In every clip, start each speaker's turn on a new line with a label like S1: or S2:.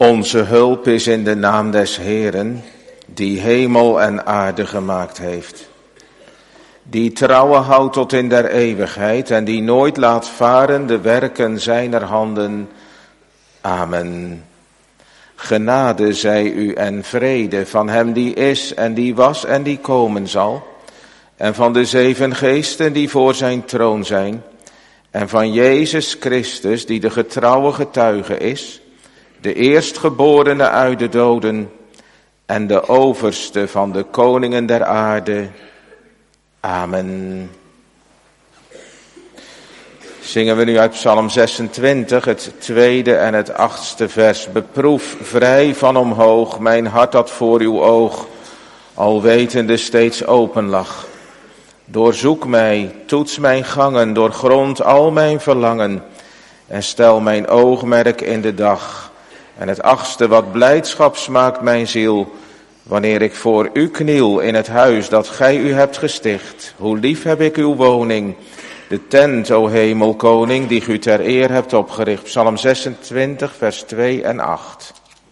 S1: Onze hulp is in de naam des Heeren, die hemel en aarde gemaakt heeft. Die trouwe houdt tot in der eeuwigheid en die nooit laat varen de werken zijner handen. Amen. Genade zij u en vrede van hem die is en die was en die komen zal. En van de 7 geesten die voor zijn troon zijn. En van Jezus Christus die de getrouwe getuige is. De eerstgeborene uit de doden. En de overste van de koningen der aarde. Amen. Zingen we nu uit Psalm 26, het 2e en het 8e vers. Beproef vrij van omhoog mijn hart dat voor uw oog, al wetende steeds open lag. Doorzoek mij, toets mijn gangen, doorgrond al mijn verlangen. En stel mijn oogmerk in de dag. En het 8e, wat blijdschap smaakt mijn ziel, wanneer ik voor u kniel in het huis dat gij u hebt gesticht. Hoe lief heb ik uw woning, de tent, o hemelkoning, die u ter eer hebt opgericht. Psalm 26, vers 2 en 8.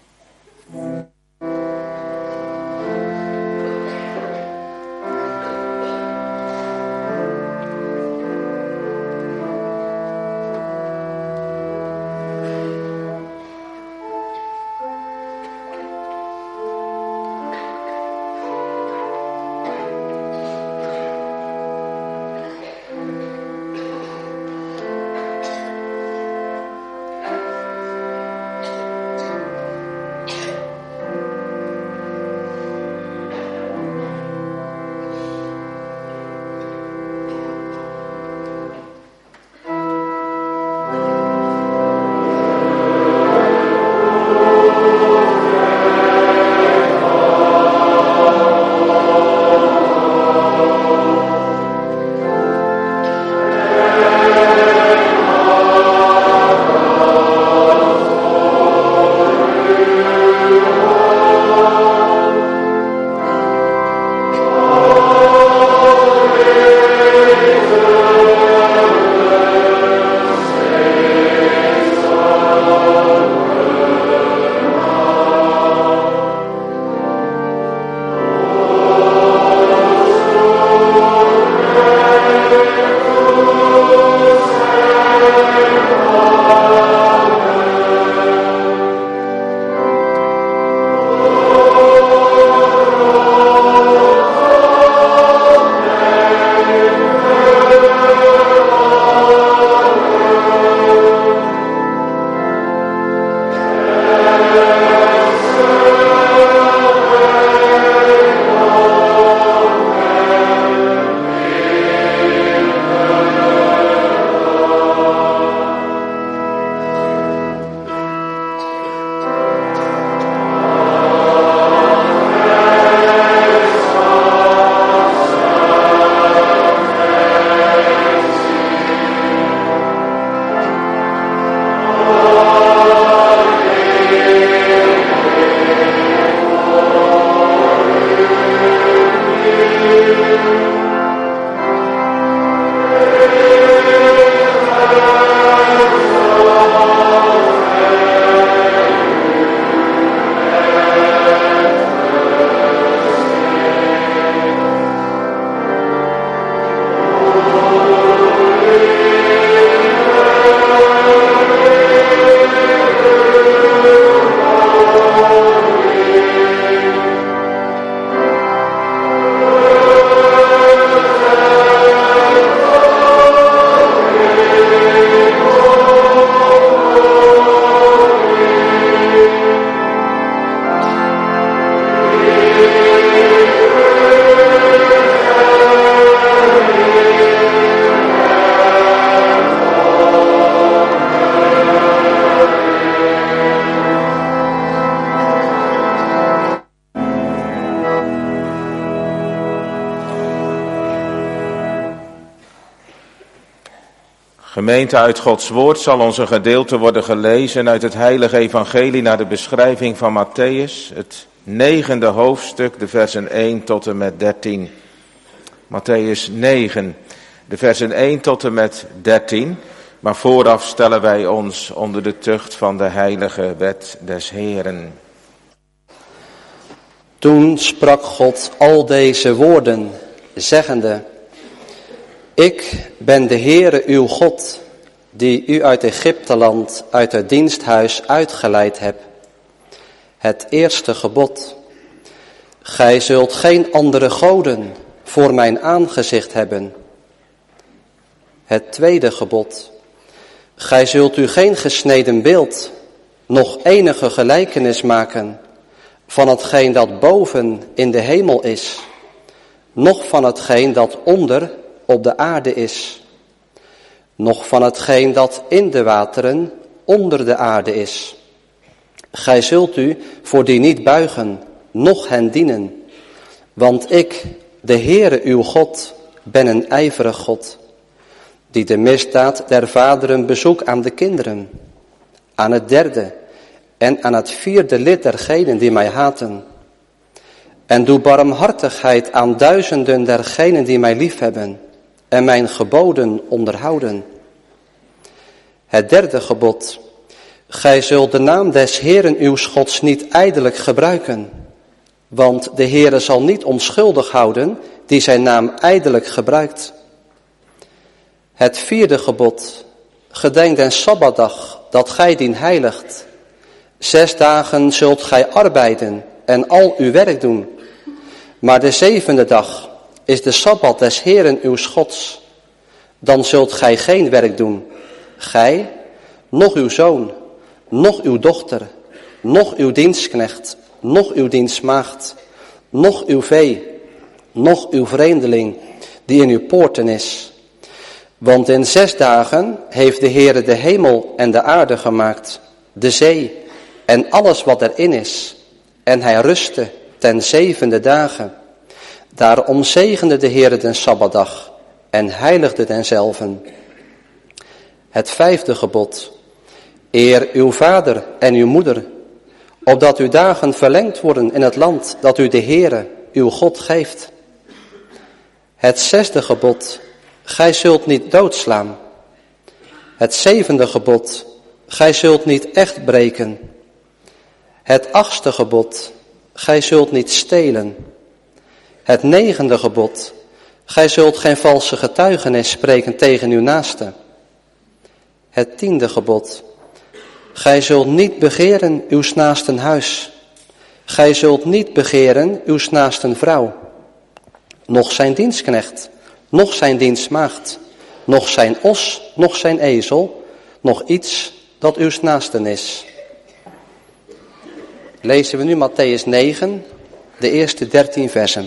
S1: Gemeente, uit Gods woord zal ons een gedeelte worden gelezen uit het heilige evangelie naar de beschrijving van Matthäus, het 9e hoofdstuk, de versen 1 tot en met 13. Matthäus 9, de versen 1 tot en met 13. Maar vooraf stellen wij ons onder de tucht van de heilige wet des Heeren.
S2: Toen sprak God al deze woorden, zeggende: Ik ben de Heere uw God, die u uit Egypteland, uit het diensthuis uitgeleid heb. Het eerste gebod: Gij zult geen andere goden voor mijn aangezicht hebben. Het tweede gebod: Gij zult u geen gesneden beeld, noch enige gelijkenis maken van hetgeen dat boven in de hemel is, noch van hetgeen dat onder op de aarde is, noch van hetgeen dat in de wateren onder de aarde is. Gij zult u voor die niet buigen, noch hen dienen, want ik, de Heere uw God, ben een ijverig God, die de misdaad der vaderen bezoekt aan de kinderen, aan het derde en aan het vierde lid dergenen die mij haten. En doe barmhartigheid aan duizenden dergenen die mij liefhebben en mijn geboden onderhouden. Het derde gebod: Gij zult de naam des Heeren uws Gods niet ijdelijk gebruiken, want de Heere zal niet onschuldig houden die zijn naam ijdelijk gebruikt. Het vierde gebod: Gedenk den Sabbatdag, dat gij dien heiligt. 6 dagen zult gij arbeiden en al uw werk doen. Maar de 7e dag is de Sabbat des Heeren uws Gods. Dan zult gij geen werk doen, gij, noch uw zoon, noch uw dochter, noch uw dienstknecht, noch uw dienstmaagd, noch uw vee, noch uw vreemdeling, die in uw poorten is. Want in 6 dagen heeft de Heere de hemel en de aarde gemaakt, de zee en alles wat erin is. En hij rustte ten 7e dagen. Daarom zegende de Heere den Sabbatdag en heiligde denzelven. Het 5e gebod: Eer uw vader en uw moeder, opdat uw dagen verlengd worden in het land dat u de Heere, uw God, geeft. Het 6e gebod: Gij zult niet doodslaan. Het 7e gebod: Gij zult niet echt breken. Het 8e gebod: Gij zult niet stelen. Het 9e gebod: Gij zult geen valse getuigenis spreken tegen uw naaste. Het 10e gebod: Gij zult niet begeren uws naasten huis. Gij zult niet begeren uws naasten vrouw, noch zijn dienstknecht, noch zijn dienstmaagd, noch zijn os, noch zijn ezel, noch iets dat uws naasten is. Lezen we nu Mattheüs 9, de eerste 13 versen.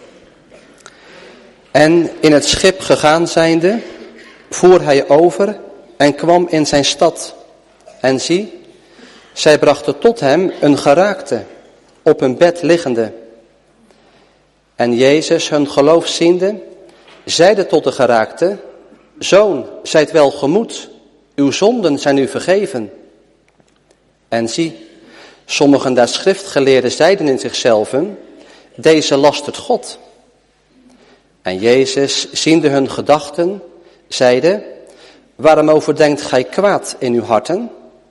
S2: En in het schip gegaan zijnde, voer hij over en kwam in zijn stad. En zie, zij brachten tot hem een geraakte, op een bed liggende. En Jezus, hun geloof ziende, zeide tot de geraakte: Zoon, zijt welgemoed, uw zonden zijn u vergeven. En zie, sommigen der schriftgeleerden zeiden in zichzelven: Deze lastert God. En Jezus, ziende hun gedachten, zeide: Waarom overdenkt gij kwaad in uw harten?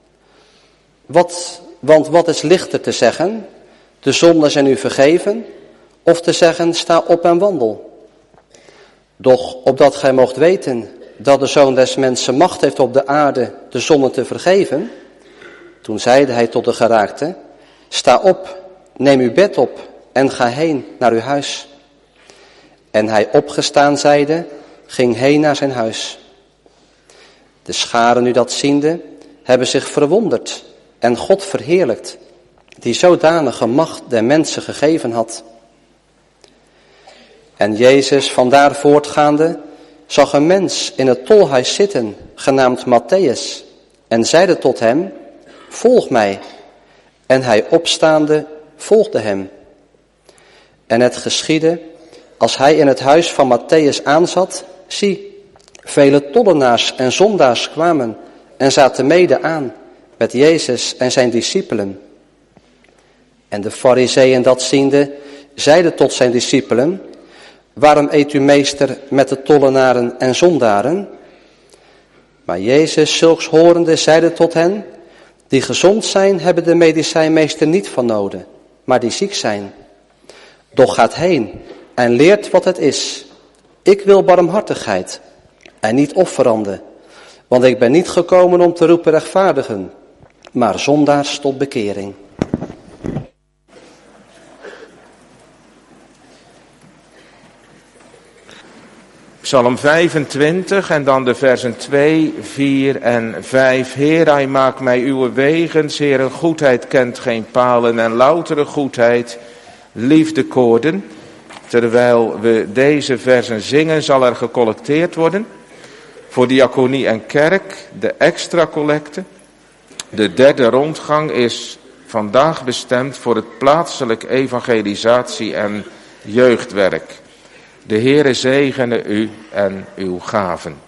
S2: Want wat is lichter te zeggen: De zonden zijn u vergeven, of te zeggen: Sta op en wandel? Doch opdat gij moogt weten dat de Zoon des Mensen macht heeft op de aarde de zonden te vergeven, toen zeide hij tot de geraakte: Sta op, neem uw bed op en ga heen naar uw huis. En hij opgestaan zijde, ging heen naar zijn huis. De scharen nu dat ziende, hebben zich verwonderd en God verheerlijkt, die zodanige macht der mensen gegeven had. En Jezus, vandaar voortgaande, zag een mens in het tolhuis zitten, genaamd Mattheüs, en zeide tot hem: Volg mij. En hij opstaande volgde hem. En het geschiedde, als hij in het huis van Mattheüs aanzat, zie, vele tollenaars en zondaars kwamen en zaten mede aan met Jezus en zijn discipelen. En de Farizeeën dat ziende, zeiden tot zijn discipelen: Waarom eet u meester met de tollenaren en zondaren? Maar Jezus, zulks horende, zeide tot hen: die gezond zijn, hebben de medicijnmeester niet van nodig, maar die ziek zijn. Doch gaat heen en leert wat het is. Ik wil barmhartigheid en niet offeranden. Want ik ben niet gekomen om te roepen rechtvaardigen, maar zondaars tot bekering.
S1: Psalm 25 en dan de versen 2, 4 en 5. Heer, hij maakt mij uw wegen, Heer, goedheid kent geen palen en loutere goedheid, liefdekoorden. Terwijl we deze versen zingen, zal er gecollecteerd worden voor diaconie en kerk, de extra collecte. De derde rondgang is vandaag bestemd voor het plaatselijk evangelisatie en jeugdwerk. De Heere zegene u en uw gaven.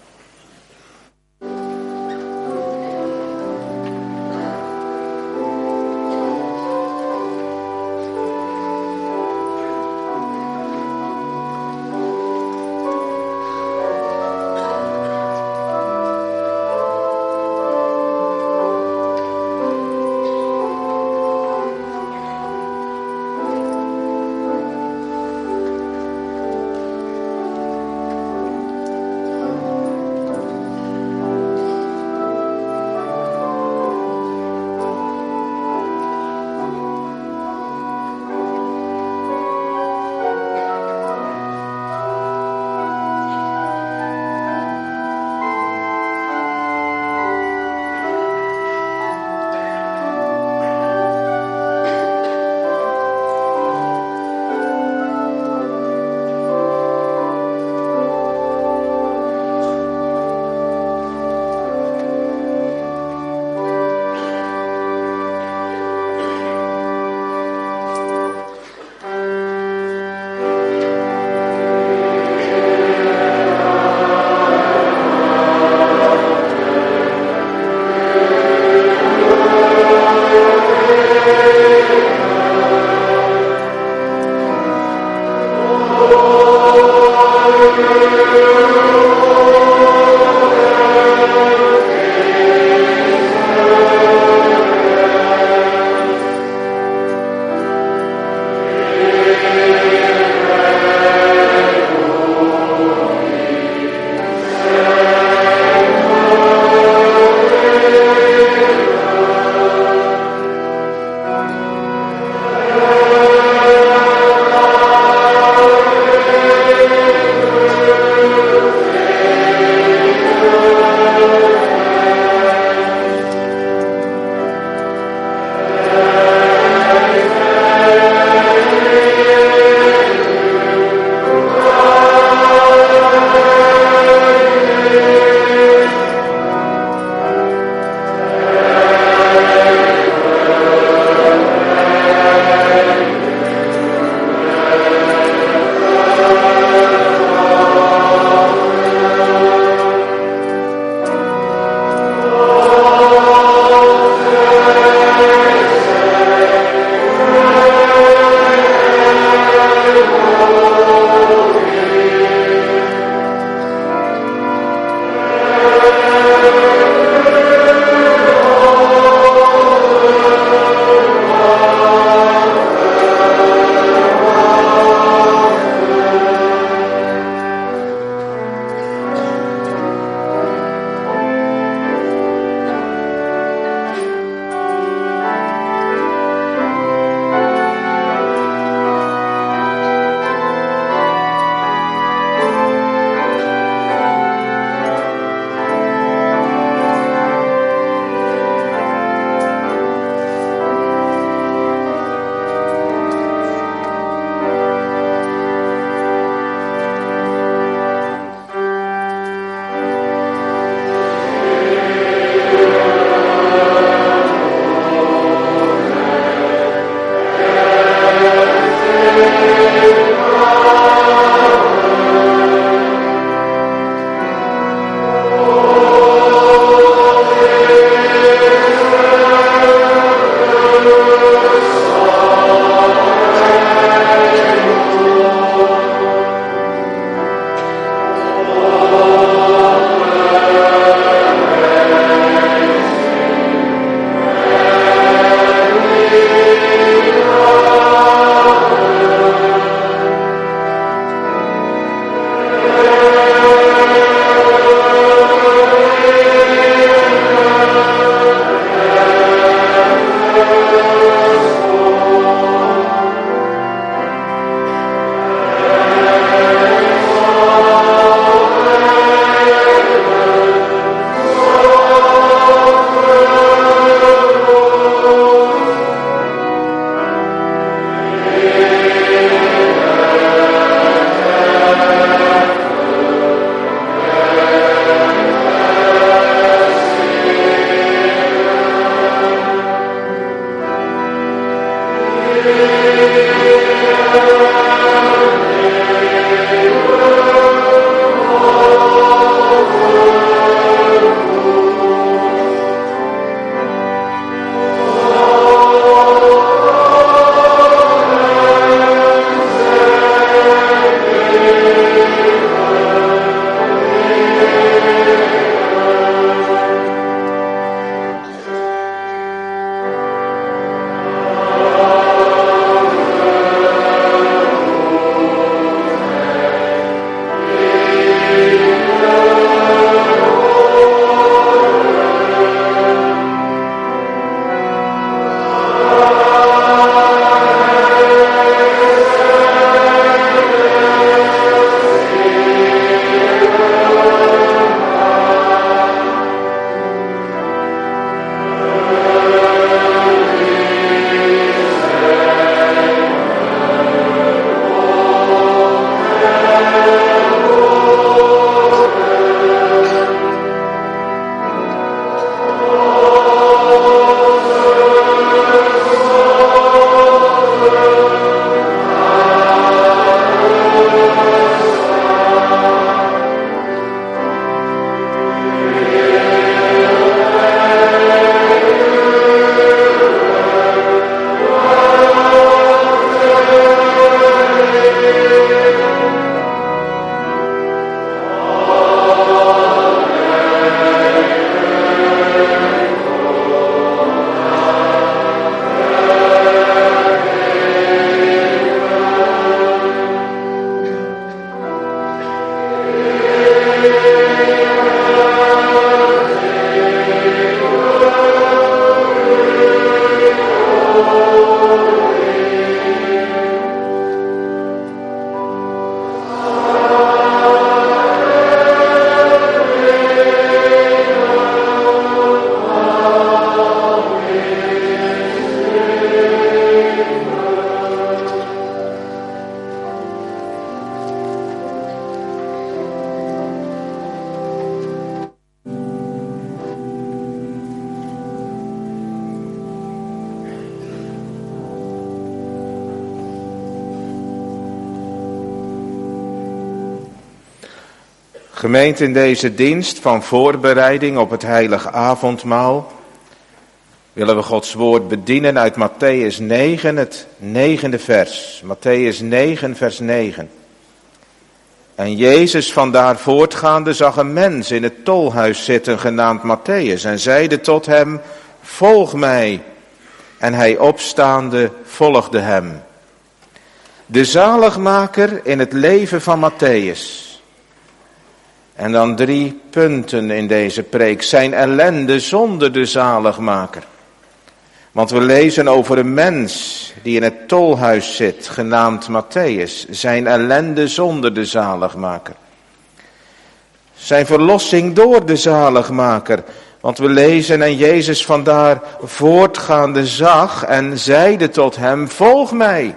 S1: Gemeente, in deze dienst van voorbereiding op het heilige avondmaal willen we Gods woord bedienen uit Mattheüs 9, het 9e vers. Mattheüs 9, vers 9. En Jezus vandaar voortgaande zag een mens in het tolhuis zitten genaamd Mattheüs en zeide tot hem, volg mij. En hij opstaande volgde hem. De zaligmaker in het leven van Mattheüs. En dan 3 punten in deze preek. Zijn ellende zonder de zaligmaker. Want we lezen over een mens die in het tolhuis zit, genaamd Mattheüs. Zijn ellende zonder de zaligmaker. Zijn verlossing door de zaligmaker. Want we lezen en Jezus vandaar voortgaande zag en zeide tot hem, volg mij.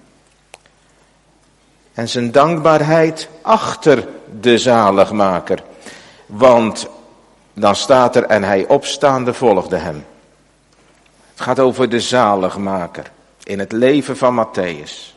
S1: En zijn dankbaarheid achter de zaligmaker. Want dan staat er en hij opstaande volgde hem. Het gaat over de zaligmaker in het leven van Mattheüs.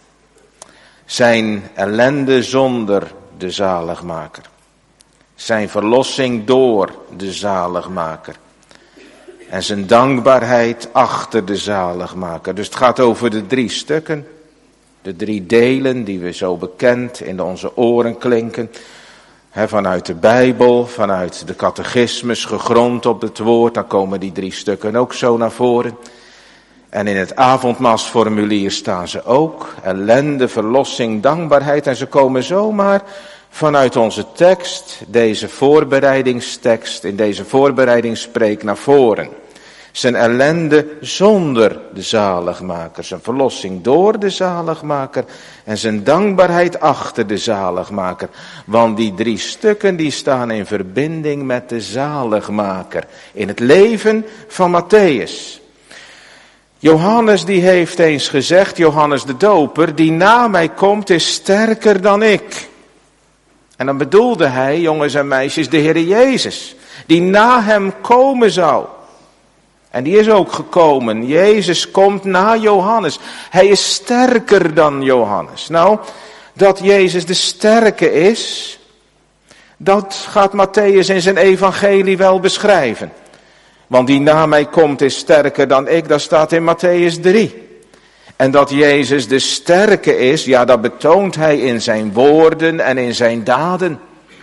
S1: Zijn ellende zonder de zaligmaker. Zijn verlossing door de zaligmaker. En zijn dankbaarheid achter de zaligmaker. Dus het gaat over de 3 stukken. De 3 delen die we zo bekend in onze oren klinken. Vanuit de Bijbel, vanuit de catechismus, gegrond op het woord. Dan komen die 3 stukken ook zo naar voren. En in het avondmaalsformulier staan ze ook. Ellende, verlossing, dankbaarheid. En ze komen zomaar vanuit onze tekst, deze voorbereidingstekst, in deze voorbereidingspreek naar voren. Zijn ellende zonder de zaligmaker. Zijn verlossing door de zaligmaker. En zijn dankbaarheid achter de zaligmaker. Want die 3 stukken die staan in verbinding met de zaligmaker. In het leven van Mattheüs. Johannes die heeft eens gezegd, Johannes de Doper, die na mij komt is sterker dan ik. En dan bedoelde hij, jongens en meisjes, de Heer Jezus. Die na hem komen zou. En die is ook gekomen. Jezus komt na Johannes. Hij is sterker dan Johannes. Nou, dat Jezus de sterke is, dat gaat Mattheüs in zijn evangelie wel beschrijven. Want die na mij komt is sterker dan ik, dat staat in Mattheüs 3. En dat Jezus de sterke is, ja, dat betoont hij in zijn woorden en in zijn daden.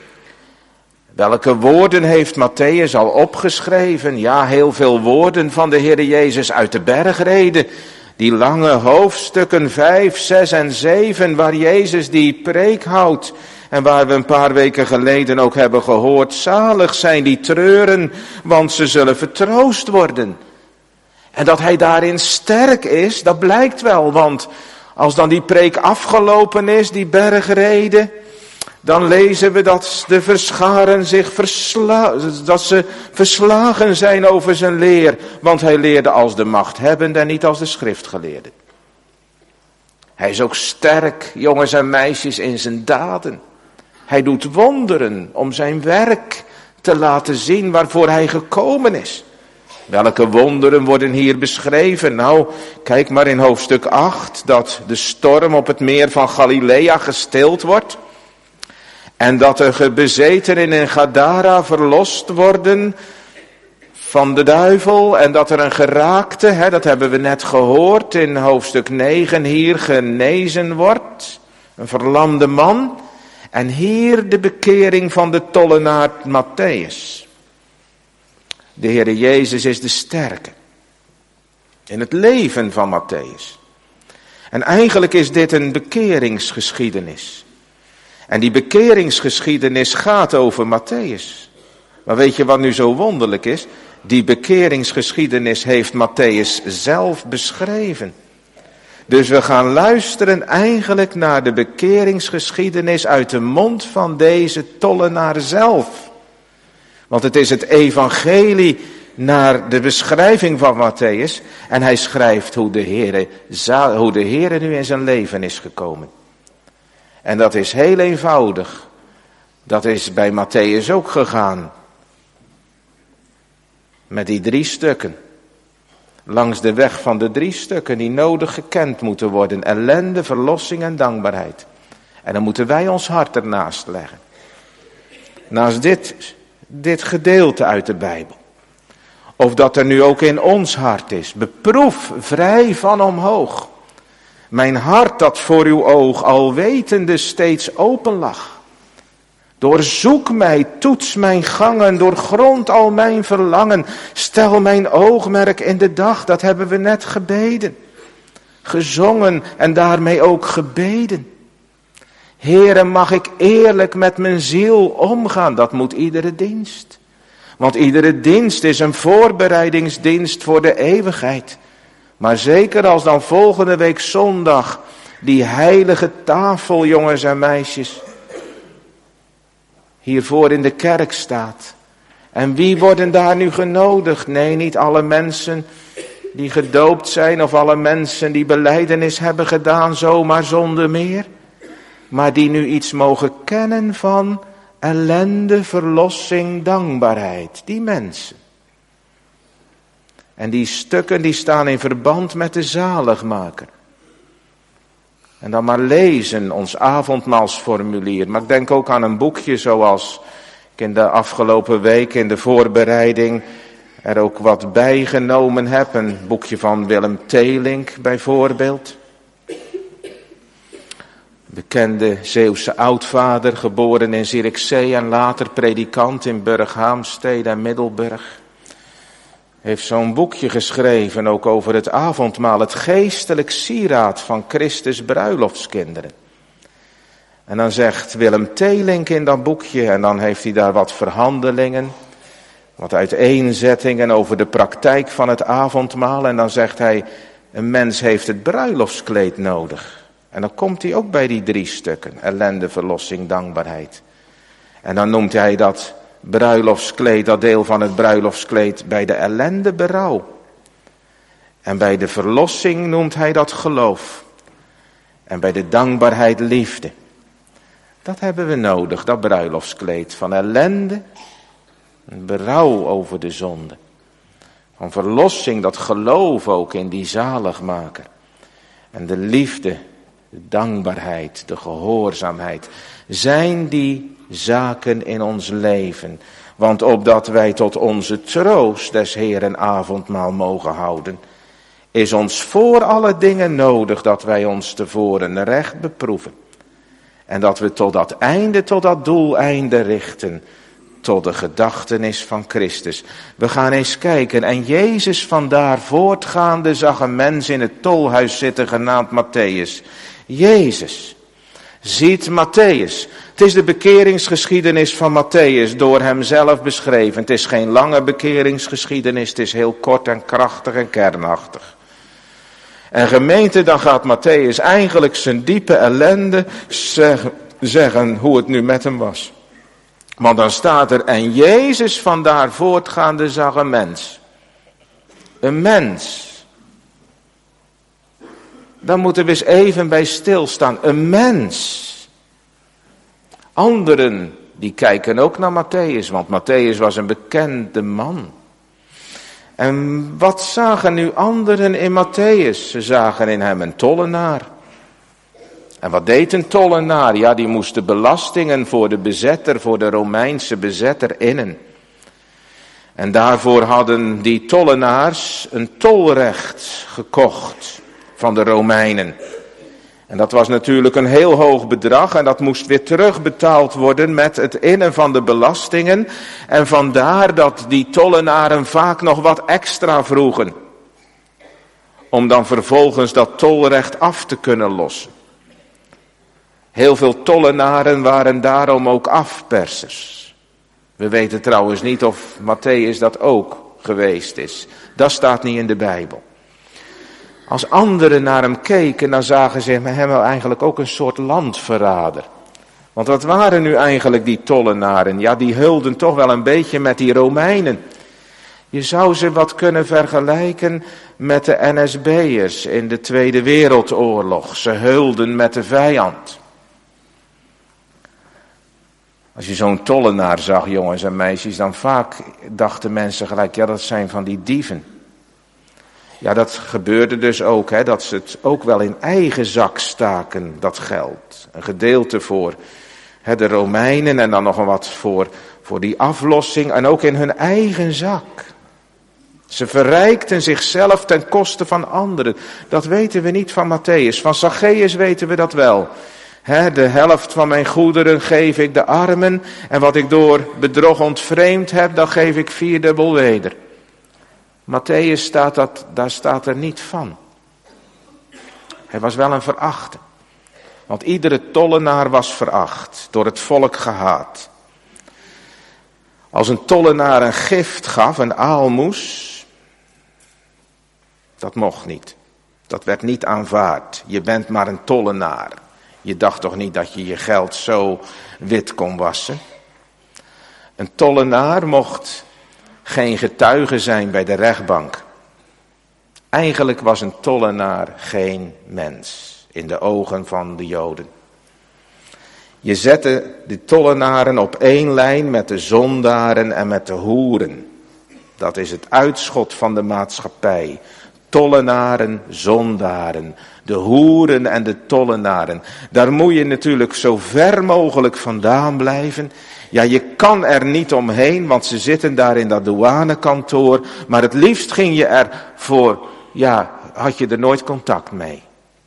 S1: Welke woorden heeft Mattheüs al opgeschreven? Ja, heel veel woorden van de Heer Jezus uit de bergreden. Die lange hoofdstukken 5, 6 en 7 waar Jezus die preek houdt. En waar we een paar weken geleden ook hebben gehoord. Zalig zijn die treuren, want ze zullen vertroost worden. En dat hij daarin sterk is, dat blijkt wel. Want als dan die preek afgelopen is, die bergreden, dan lezen we dat de verscharen zich dat ze verslagen zijn over zijn leer. Want hij leerde als de machthebbende en niet als de schriftgeleerde. Hij is ook sterk, jongens en meisjes, in zijn daden. Hij doet wonderen om zijn werk te laten zien waarvoor hij gekomen is. Welke wonderen worden hier beschreven? Nou, kijk maar in hoofdstuk 8 dat de storm op het meer van Galilea gestild wordt. En dat er bezetenen in Gadara verlost worden van de duivel. En dat er een geraakte, dat hebben we net gehoord in hoofdstuk 9, hier genezen wordt. Een verlamde man. En hier de bekering van de tollenaar Mattheüs. De Heere Jezus is de sterke. In het leven van Mattheüs. En eigenlijk is dit een bekeringsgeschiedenis. En die bekeringsgeschiedenis gaat over Mattheüs. Maar weet je wat nu zo wonderlijk is? Die bekeringsgeschiedenis heeft Mattheüs zelf beschreven. Dus we gaan luisteren eigenlijk naar de bekeringsgeschiedenis uit de mond van deze tollenaar zelf. Want het is het evangelie naar de beschrijving van Mattheüs. En hij schrijft hoe de Heere nu in zijn leven is gekomen. En dat is heel eenvoudig. Dat is bij Mattheüs ook gegaan. Met die 3 stukken. Langs de weg van de 3 stukken die nodig gekend moeten worden. Ellende, verlossing en dankbaarheid. En dan moeten wij ons hart ernaast leggen. Naast dit gedeelte uit de Bijbel. Of dat er nu ook in ons hart is. Beproef vrij van omhoog. Mijn hart dat voor uw oog al wetende steeds open lag. Doorzoek mij, toets mijn gangen, doorgrond al mijn verlangen. Stel mijn oogmerk in de dag, dat hebben we net gebeden. Gezongen en daarmee ook gebeden. Heere, mag ik eerlijk met mijn ziel omgaan, dat moet iedere dienst. Want iedere dienst is een voorbereidingsdienst voor de eeuwigheid. Maar zeker als dan volgende week zondag die heilige tafel, jongens en meisjes, hiervoor in de kerk staat. En wie worden daar nu genodigd? Nee, niet alle mensen die gedoopt zijn of alle mensen die belijdenis hebben gedaan, zomaar zonder meer. Maar die nu iets mogen kennen van ellende, verlossing, dankbaarheid. Die mensen. En die stukken die staan in verband met de zaligmaker. En dan maar lezen ons avondmaalsformulier. Maar ik denk ook aan een boekje zoals ik in de afgelopen week in de voorbereiding er ook wat bijgenomen heb. Een boekje van Willem Teelink bijvoorbeeld. Bekende Zeeuwse oudvader, geboren in Zierikzee en later predikant in Burghaamstede en Middelburg. Heeft zo'n boekje geschreven ook over het avondmaal, het geestelijk sieraad van Christus bruiloftskinderen. En dan zegt Willem Teelink in dat boekje, en dan heeft hij daar wat verhandelingen, wat uiteenzettingen over de praktijk van het avondmaal. En dan zegt hij, een mens heeft het bruiloftskleed nodig. En dan komt hij ook bij die 3 stukken, ellende, verlossing, dankbaarheid. En dan noemt hij dat bruiloftskleed, dat deel van het bruiloftskleed, bij de ellende berouw. En bij de verlossing noemt hij dat geloof. En bij de dankbaarheid liefde. Dat hebben we nodig, dat bruiloftskleed van ellende, berouw over de zonde. Van verlossing, dat geloof ook in die zaligmaker. En de liefde, de dankbaarheid, de gehoorzaamheid. Zijn die zaken in ons leven. Want opdat wij tot onze troost des Heeren avondmaal mogen houden, is ons voor alle dingen nodig dat wij ons tevoren recht beproeven. En dat we tot dat einde, tot dat doeleinde richten, tot de gedachtenis van Christus. We gaan eens kijken. En Jezus vandaar voortgaande zag een mens in het tolhuis zitten genaamd Mattheüs. Jezus ziet Mattheüs. Het is de bekeringsgeschiedenis van Mattheüs door hem zelf beschreven. Het is geen lange bekeringsgeschiedenis, het is heel kort en krachtig en kernachtig. En gemeente, dan gaat Mattheüs eigenlijk zijn diepe ellende zeggen hoe het nu met hem was. Want dan staat er, en Jezus vandaar voortgaande zag een mens. Een mens. Dan moeten we eens even bij stilstaan. Een mens. Anderen, die kijken ook naar Mattheüs, want Mattheüs was een bekende man. En wat zagen nu anderen in Mattheüs? Ze zagen in hem een tollenaar. En wat deed een tollenaar? Ja, die moest de belastingen voor de bezetter, voor de Romeinse bezetter innen. En daarvoor hadden die tollenaars een tolrecht gekocht van de Romeinen. En dat was natuurlijk een heel hoog bedrag en dat moest weer terugbetaald worden met het innen van de belastingen. En vandaar dat die tollenaren vaak nog wat extra vroegen. Om dan vervolgens dat tolrecht af te kunnen lossen. Heel veel tollenaren waren daarom ook afpersers. We weten trouwens niet of Matthäus dat ook geweest is. Dat staat niet in de Bijbel. Als anderen naar hem keken, dan zagen ze hem wel eigenlijk ook een soort landverrader. Want wat waren nu eigenlijk die tollenaren? Ja, die hulden toch wel een beetje met die Romeinen. Je zou ze wat kunnen vergelijken met de NSB'ers in de Tweede Wereldoorlog. Ze hulden met de vijand. Als je zo'n tollenaar zag, jongens en meisjes, dan vaak dachten mensen gelijk, ja, dat zijn van die dieven. Ja, dat gebeurde dus ook, hè, dat ze het ook wel in eigen zak staken, dat geld. Een gedeelte voor de Romeinen en dan nog een wat voor die aflossing en ook in hun eigen zak. Ze verrijkten zichzelf ten koste van anderen. Dat weten we niet van Matthäus. Van Zacchaeus weten we dat wel. De helft van mijn goederen geef ik de armen. En wat ik door bedrog ontvreemd heb, dat geef ik vierdubbel weder. Matthäus daar staat er niet van. Hij was wel een verachte. Want iedere tollenaar was veracht, door het volk gehaat. Als een tollenaar een gift gaf, een aalmoes, dat mocht niet. Dat werd niet aanvaard. Je bent maar een tollenaar. Je dacht toch niet dat je je geld zo wit kon wassen? Een tollenaar mocht geen getuige zijn bij de rechtbank. Eigenlijk was een tollenaar geen mens in de ogen van de Joden. Je zette de tollenaren op één lijn met de zondaren en met de hoeren. Dat is het uitschot van de maatschappij. Tollenaren, zondaren, de hoeren en de tollenaren. Daar moet je natuurlijk zo ver mogelijk vandaan blijven. Ja, je kan er niet omheen, want ze zitten daar in dat douanekantoor. Maar het liefst ging je er voor, ja, had je er nooit contact mee.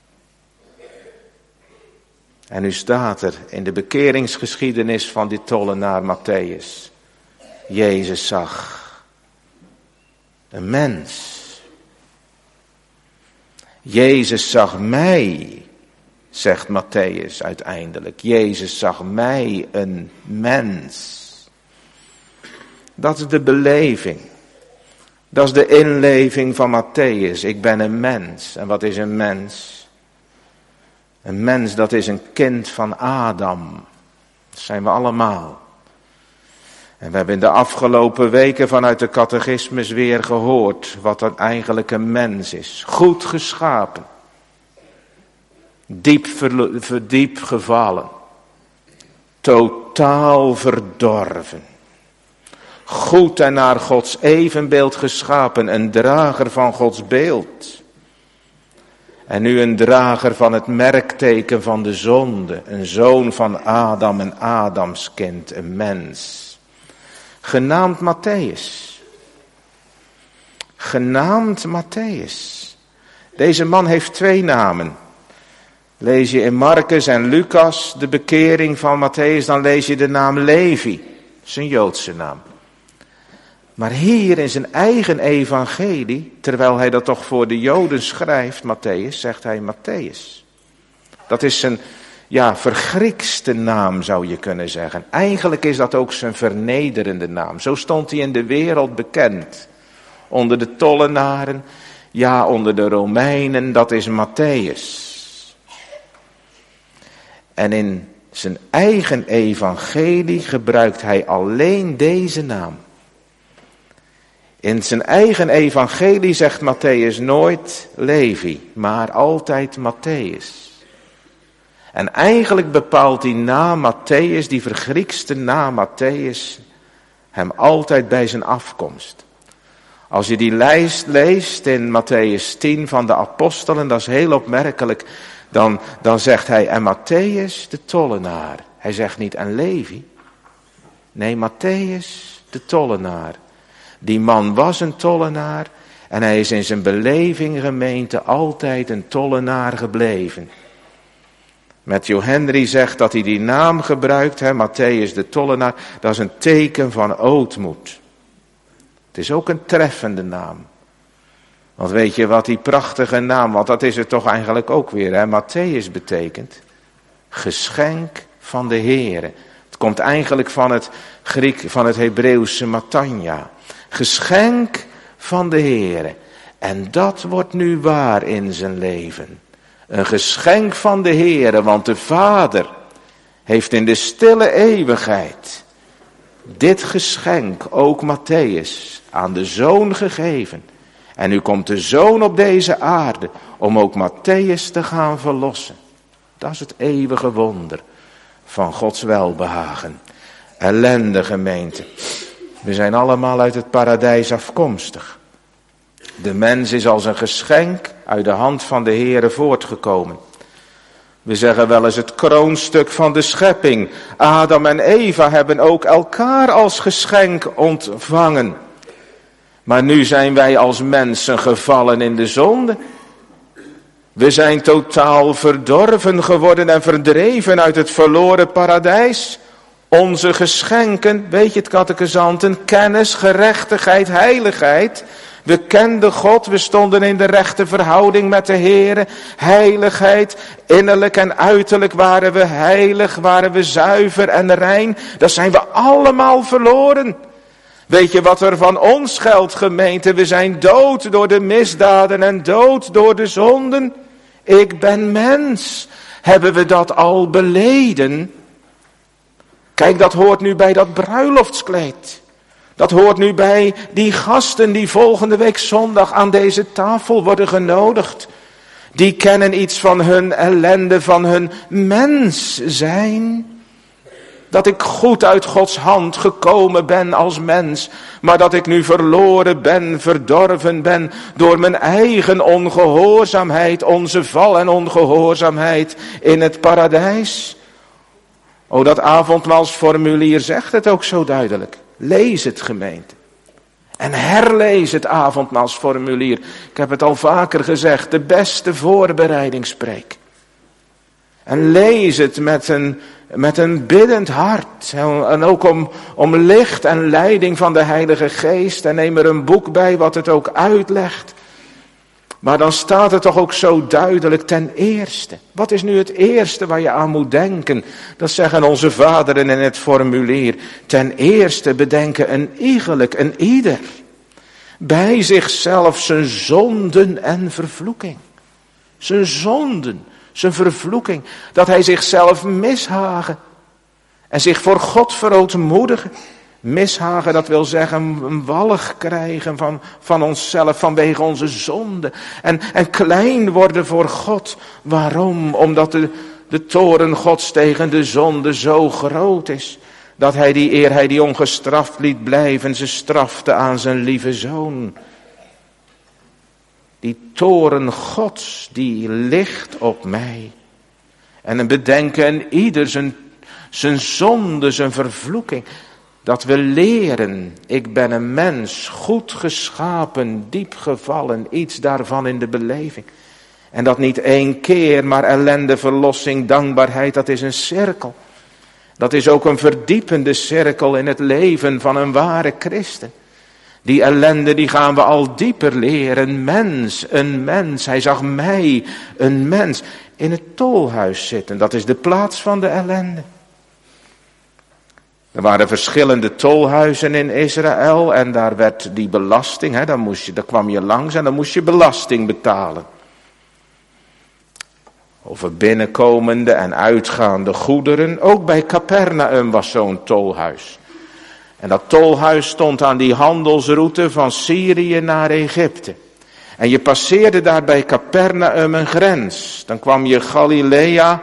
S1: En nu staat er in de bekeringsgeschiedenis van die tollenaar Matthäus. Jezus zag een mens. Jezus zag mij, zegt Matthäus uiteindelijk. Jezus zag mij, een mens. Dat is de beleving. Dat is de inleving van Matthäus. Ik ben een mens. En wat is een mens? Een mens, dat is een kind van Adam. Dat zijn we allemaal. En we hebben in de afgelopen weken vanuit de catechismus weer gehoord wat dan eigenlijk een mens is. Goed geschapen. Diep gevallen. Totaal verdorven. Goed en naar Gods evenbeeld geschapen. Een drager van Gods beeld. En nu een drager van het merkteken van de zonde. Een zoon van Adam, een Adamskind, een mens. Genaamd Matthäus. Genaamd Matthäus. Deze man heeft 2 namen. Lees je in Marcus en Lucas de bekering van Matthäus, dan lees je de naam Levi. Zijn Joodse naam. Maar hier in zijn eigen evangelie, terwijl hij dat toch voor de Joden schrijft, Matthäus, zegt hij Matthäus. Dat is zijn, vergriekste naam zou je kunnen zeggen. Eigenlijk is dat ook zijn vernederende naam. Zo stond hij in de wereld bekend. Onder de tollenaren, onder de Romeinen, dat is Matthäus. En in zijn eigen evangelie gebruikt hij alleen deze naam. In zijn eigen evangelie zegt Matthäus nooit Levi, maar altijd Matthäus. En eigenlijk bepaalt die naam Matthäus, die vergriekste naam Matthäus, hem altijd bij zijn afkomst. Als je die lijst leest in Matthäus 10 van de apostelen, dat is heel opmerkelijk, dan zegt hij, en Matthäus de tollenaar. Hij zegt niet en Levi. Nee, Matthäus de tollenaar. Die man was een tollenaar en hij is in zijn beleving gemeente altijd een tollenaar gebleven. Matthew Henry zegt dat hij die naam gebruikt, Matthäus de tollenaar, dat is een teken van ootmoed. Het is ook een treffende naam. Want weet je wat die prachtige naam, want dat is het toch eigenlijk ook weer, Matthäus betekent Geschenk van de Heere. Het komt eigenlijk van het Hebreeuwse matanja. Geschenk van de Heere. En dat wordt nu waar in zijn leven. Een geschenk van de Heere, want de Vader heeft in de stille eeuwigheid dit geschenk, ook Mattheüs, aan de Zoon gegeven. En nu komt de Zoon op deze aarde om ook Mattheüs te gaan verlossen. Dat is het eeuwige wonder van Gods welbehagen. Ellende gemeente. We zijn allemaal uit het paradijs afkomstig. De mens is als een geschenk uit de hand van de Heere voortgekomen. We zeggen wel eens het kroonstuk van de schepping. Adam en Eva hebben ook elkaar als geschenk ontvangen. Maar nu zijn wij als mensen gevallen in de zonde. We zijn totaal verdorven geworden en verdreven uit het verloren paradijs. Onze geschenken, weet je het catechizanten, kennis, gerechtigheid, heiligheid. We kenden God, we stonden in de rechte verhouding met de Heere. Heiligheid, innerlijk en uiterlijk waren we heilig, waren we zuiver en rein. Dat zijn we allemaal verloren. Weet je wat er van ons geldt, gemeente? We zijn dood door de misdaden en dood door de zonden. Ik ben mens. Hebben we dat al beleden? Kijk, dat hoort nu bij dat bruiloftskleed. Dat hoort nu bij die gasten die volgende week zondag aan deze tafel worden genodigd. Die kennen iets van hun ellende, van hun mens zijn. Dat ik goed uit Gods hand gekomen ben als mens. Maar dat ik nu verloren ben, verdorven ben door mijn eigen ongehoorzaamheid. Onze val en ongehoorzaamheid in het paradijs. Oh, dat avondmaalsformulier zegt het ook zo duidelijk. Lees het, gemeente. En herlees het avondmaalsformulier. Ik heb het al vaker gezegd, de beste voorbereidingspreek. En lees het met een biddend hart. En ook om licht en leiding van de Heilige Geest. En neem er een boek bij wat het ook uitlegt. Maar dan staat het toch ook zo duidelijk ten eerste. Wat is nu het eerste waar je aan moet denken? Dat zeggen onze vaderen in het formulier. Ten eerste bedenken een ieder. Bij zichzelf zijn zonden en vervloeking. Zijn zonden, zijn vervloeking. Dat hij zichzelf mishagen. En zich voor God verootmoedigen. Mishagen, dat wil zeggen een walg krijgen van onszelf vanwege onze zonde. En klein worden voor God. Waarom? Omdat de toorn Gods tegen de zonde zo groot is. Dat hij eer hij die ongestraft liet blijven, ze strafte aan zijn lieve zoon. Die toorn Gods, die ligt op mij. En een bedenken en ieder zijn zonde, zijn vervloeking. Dat we leren, ik ben een mens, goed geschapen, diep gevallen, iets daarvan in de beleving. En dat niet 1 keer, maar ellende, verlossing, dankbaarheid, dat is een cirkel. Dat is ook een verdiepende cirkel in het leven van een ware christen. Die ellende, die gaan we al dieper leren. Een mens, hij zag mij, een mens, in het tolhuis zitten. Dat is de plaats van de ellende. Er waren verschillende tolhuizen in Israël en daar werd die belasting, daar kwam je langs en dan moest je belasting betalen. Over binnenkomende en uitgaande goederen, ook bij Capernaum was zo'n tolhuis. En dat tolhuis stond aan die handelsroute van Syrië naar Egypte. En je passeerde daar bij Capernaum een grens. Dan kwam je Galilea,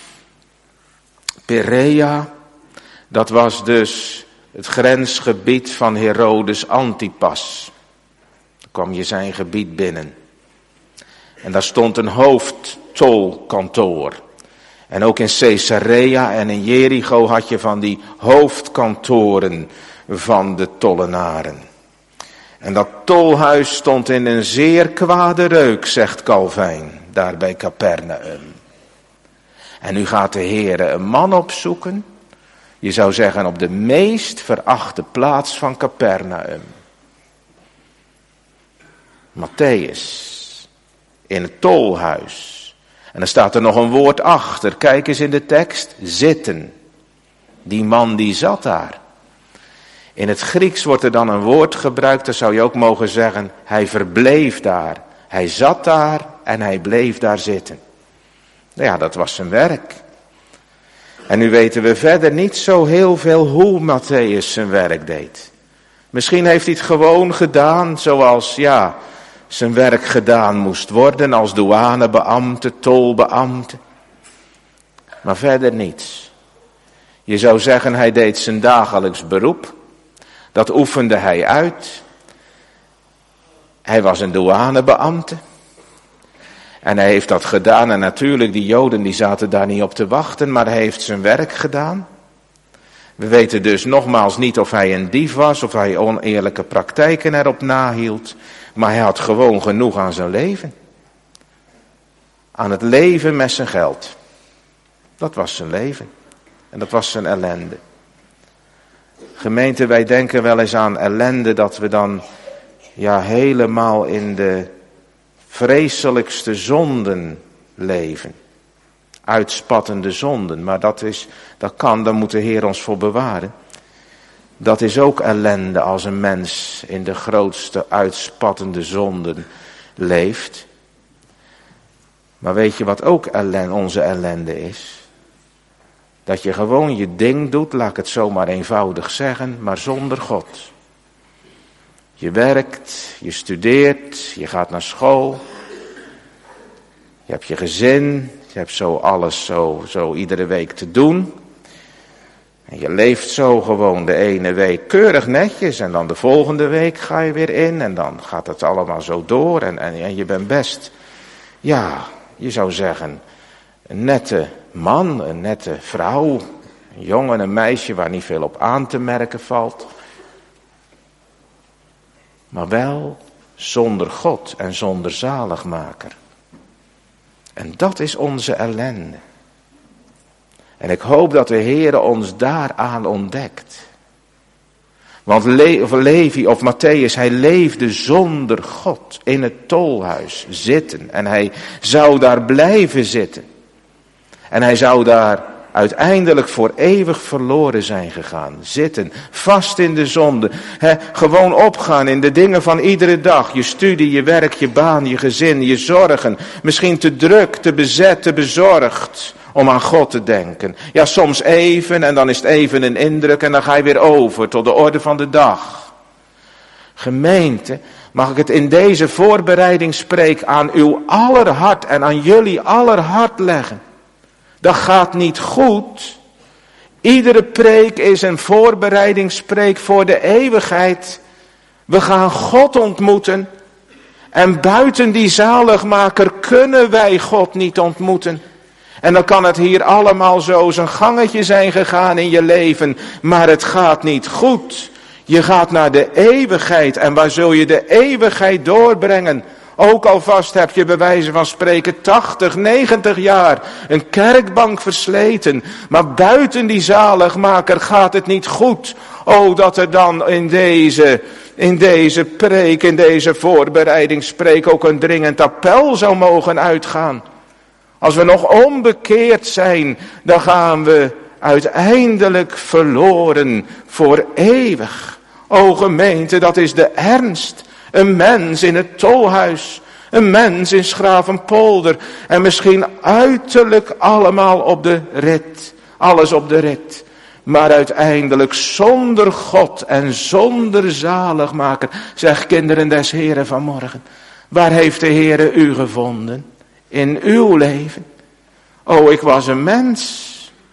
S1: Perea. Dat was dus het grensgebied van Herodes Antipas. Dan kwam je zijn gebied binnen. En daar stond een hoofdtolkantoor. En ook in Caesarea en in Jericho had je van die hoofdkantoren van de tollenaren. En dat tolhuis stond in een zeer kwade reuk, zegt Calvijn, daar bij Capernaum. En nu gaat de Heere een man opzoeken. Je zou zeggen op de meest verachte plaats van Capernaum. Mattheüs. In het tolhuis. En dan staat er nog een woord achter. Kijk eens in de tekst. Zitten. Die man die zat daar. In het Grieks wordt er dan een woord gebruikt. Dan zou je ook mogen zeggen. Hij verbleef daar. Hij zat daar en hij bleef daar zitten. Nou ja, dat was zijn werk. En nu weten we verder niet zo heel veel hoe Matthäus zijn werk deed. Misschien heeft hij het gewoon gedaan zoals zijn werk gedaan moest worden als douanebeambte, tolbeambte. Maar verder niets. Je zou zeggen hij deed zijn dagelijks beroep. Dat oefende hij uit. Hij was een douanebeambte. En hij heeft dat gedaan en natuurlijk die Joden die zaten daar niet op te wachten, maar hij heeft zijn werk gedaan. We weten dus nogmaals niet of hij een dief was, of hij oneerlijke praktijken erop nahield. Maar hij had gewoon genoeg aan zijn leven. Aan het leven met zijn geld. Dat was zijn leven. En dat was zijn ellende. Gemeente, wij denken wel eens aan ellende dat we dan helemaal in de vreselijkste zonden leven. Uitspattende zonden. Maar daar moet de Heer ons voor bewaren. Dat is ook ellende als een mens in de grootste uitspattende zonden leeft. Maar weet je wat ook onze ellende is? Dat je gewoon je ding doet, laat ik het zomaar eenvoudig zeggen, maar zonder God. Je werkt, je studeert, je gaat naar school. Je hebt je gezin, je hebt zo alles zo iedere week te doen. En je leeft zo gewoon de ene week keurig netjes en dan de volgende week ga je weer in en dan gaat het allemaal zo door. En je bent best, je zou zeggen, een nette man, een nette vrouw, een jongen, een meisje waar niet veel op aan te merken valt. Maar wel zonder God en zonder zaligmaker. En dat is onze ellende. En ik hoop dat de Heer ons daaraan ontdekt. Want Levi of Matthäus, hij leefde zonder God in het tolhuis zitten. En hij zou daar blijven zitten. En hij zou daar uiteindelijk voor eeuwig verloren zijn gegaan. Zitten, vast in de zonde. Gewoon opgaan in de dingen van iedere dag. Je studie, je werk, je baan, je gezin, je zorgen. Misschien te druk, te bezet, te bezorgd om aan God te denken. Ja, soms even en dan is het even een indruk en dan ga je weer over tot de orde van de dag. Gemeente, mag ik het in deze voorbereidingsspreek aan uw aller hart en aan jullie aller hart leggen. Dat gaat niet goed. Iedere preek is een voorbereidingspreek voor de eeuwigheid. We gaan God ontmoeten. En buiten die zaligmaker kunnen wij God niet ontmoeten. En dan kan het hier allemaal zo zijn gangetje zijn gegaan in je leven. Maar het gaat niet goed. Je gaat naar de eeuwigheid. En waar zul je de eeuwigheid doorbrengen? Ook alvast heb je bij wijze van spreken 80, 90 jaar een kerkbank versleten. Maar buiten die zaligmaker gaat het niet goed. Oh, dat er dan in deze preek, in deze voorbereidingspreek ook een dringend appel zou mogen uitgaan. Als we nog onbekeerd zijn, dan gaan we uiteindelijk verloren voor eeuwig. O gemeente, dat is de ernst. Een mens in het tolhuis, een mens in 's-Gravenpolder en misschien uiterlijk allemaal op de rit, alles op de rit. Maar uiteindelijk zonder God en zonder zaligmaker, zeg kinderen des Heren vanmorgen. Waar heeft de Heere u gevonden? In uw leven. Oh, ik was een mens.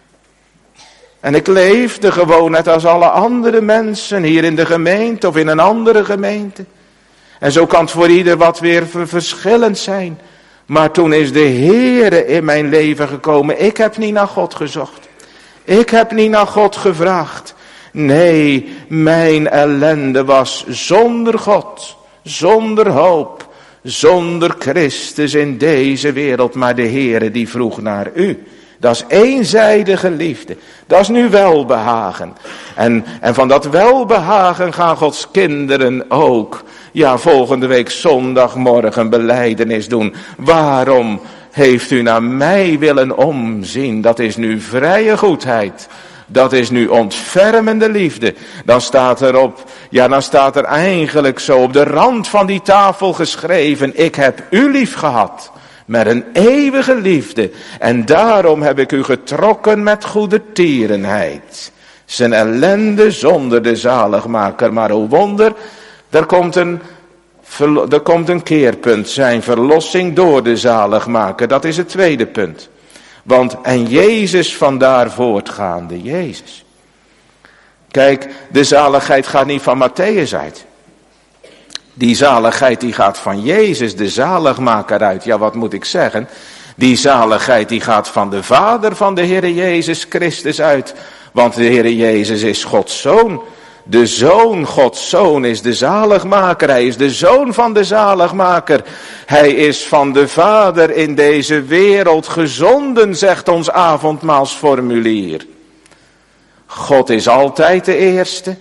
S1: En ik leefde gewoon net als alle andere mensen hier in de gemeente of in een andere gemeente. En zo kan het voor ieder wat weer verschillend zijn. Maar toen is de Heere in mijn leven gekomen. Ik heb niet naar God gezocht. Ik heb niet naar God gevraagd. Nee, mijn ellende was zonder God, zonder hoop, zonder Christus in deze wereld. Maar de Heere die vroeg naar u. Dat is eenzijdige liefde. Dat is nu welbehagen. En van dat welbehagen gaan Gods kinderen ook volgende week zondagmorgen belijdenis doen. Waarom heeft u naar mij willen omzien. Dat is nu vrije goedheid. Dat is nu ontfermende liefde. Dan staat er eigenlijk zo op de rand van die tafel geschreven: ik heb u lief gehad met een eeuwige liefde. En daarom heb ik u getrokken met goedertierenheid. Zijn ellende zonder de zaligmaker. Maar o wonder, er komt een keerpunt. Zijn verlossing door de zaligmaker. Dat is het tweede punt. Want en Jezus vandaar voortgaande. Jezus. Kijk, de zaligheid gaat niet van Matthäus uit. Die zaligheid die gaat van Jezus, de zaligmaker, uit. Ja, wat moet ik zeggen? Die zaligheid die gaat van de Vader van de Heere Jezus Christus uit. Want de Heere Jezus is Gods Zoon. De Zoon, Gods Zoon, is de zaligmaker. Hij is de Zoon van de zaligmaker. Hij is van de Vader in deze wereld gezonden, zegt ons avondmaalsformulier. God is altijd de eerste.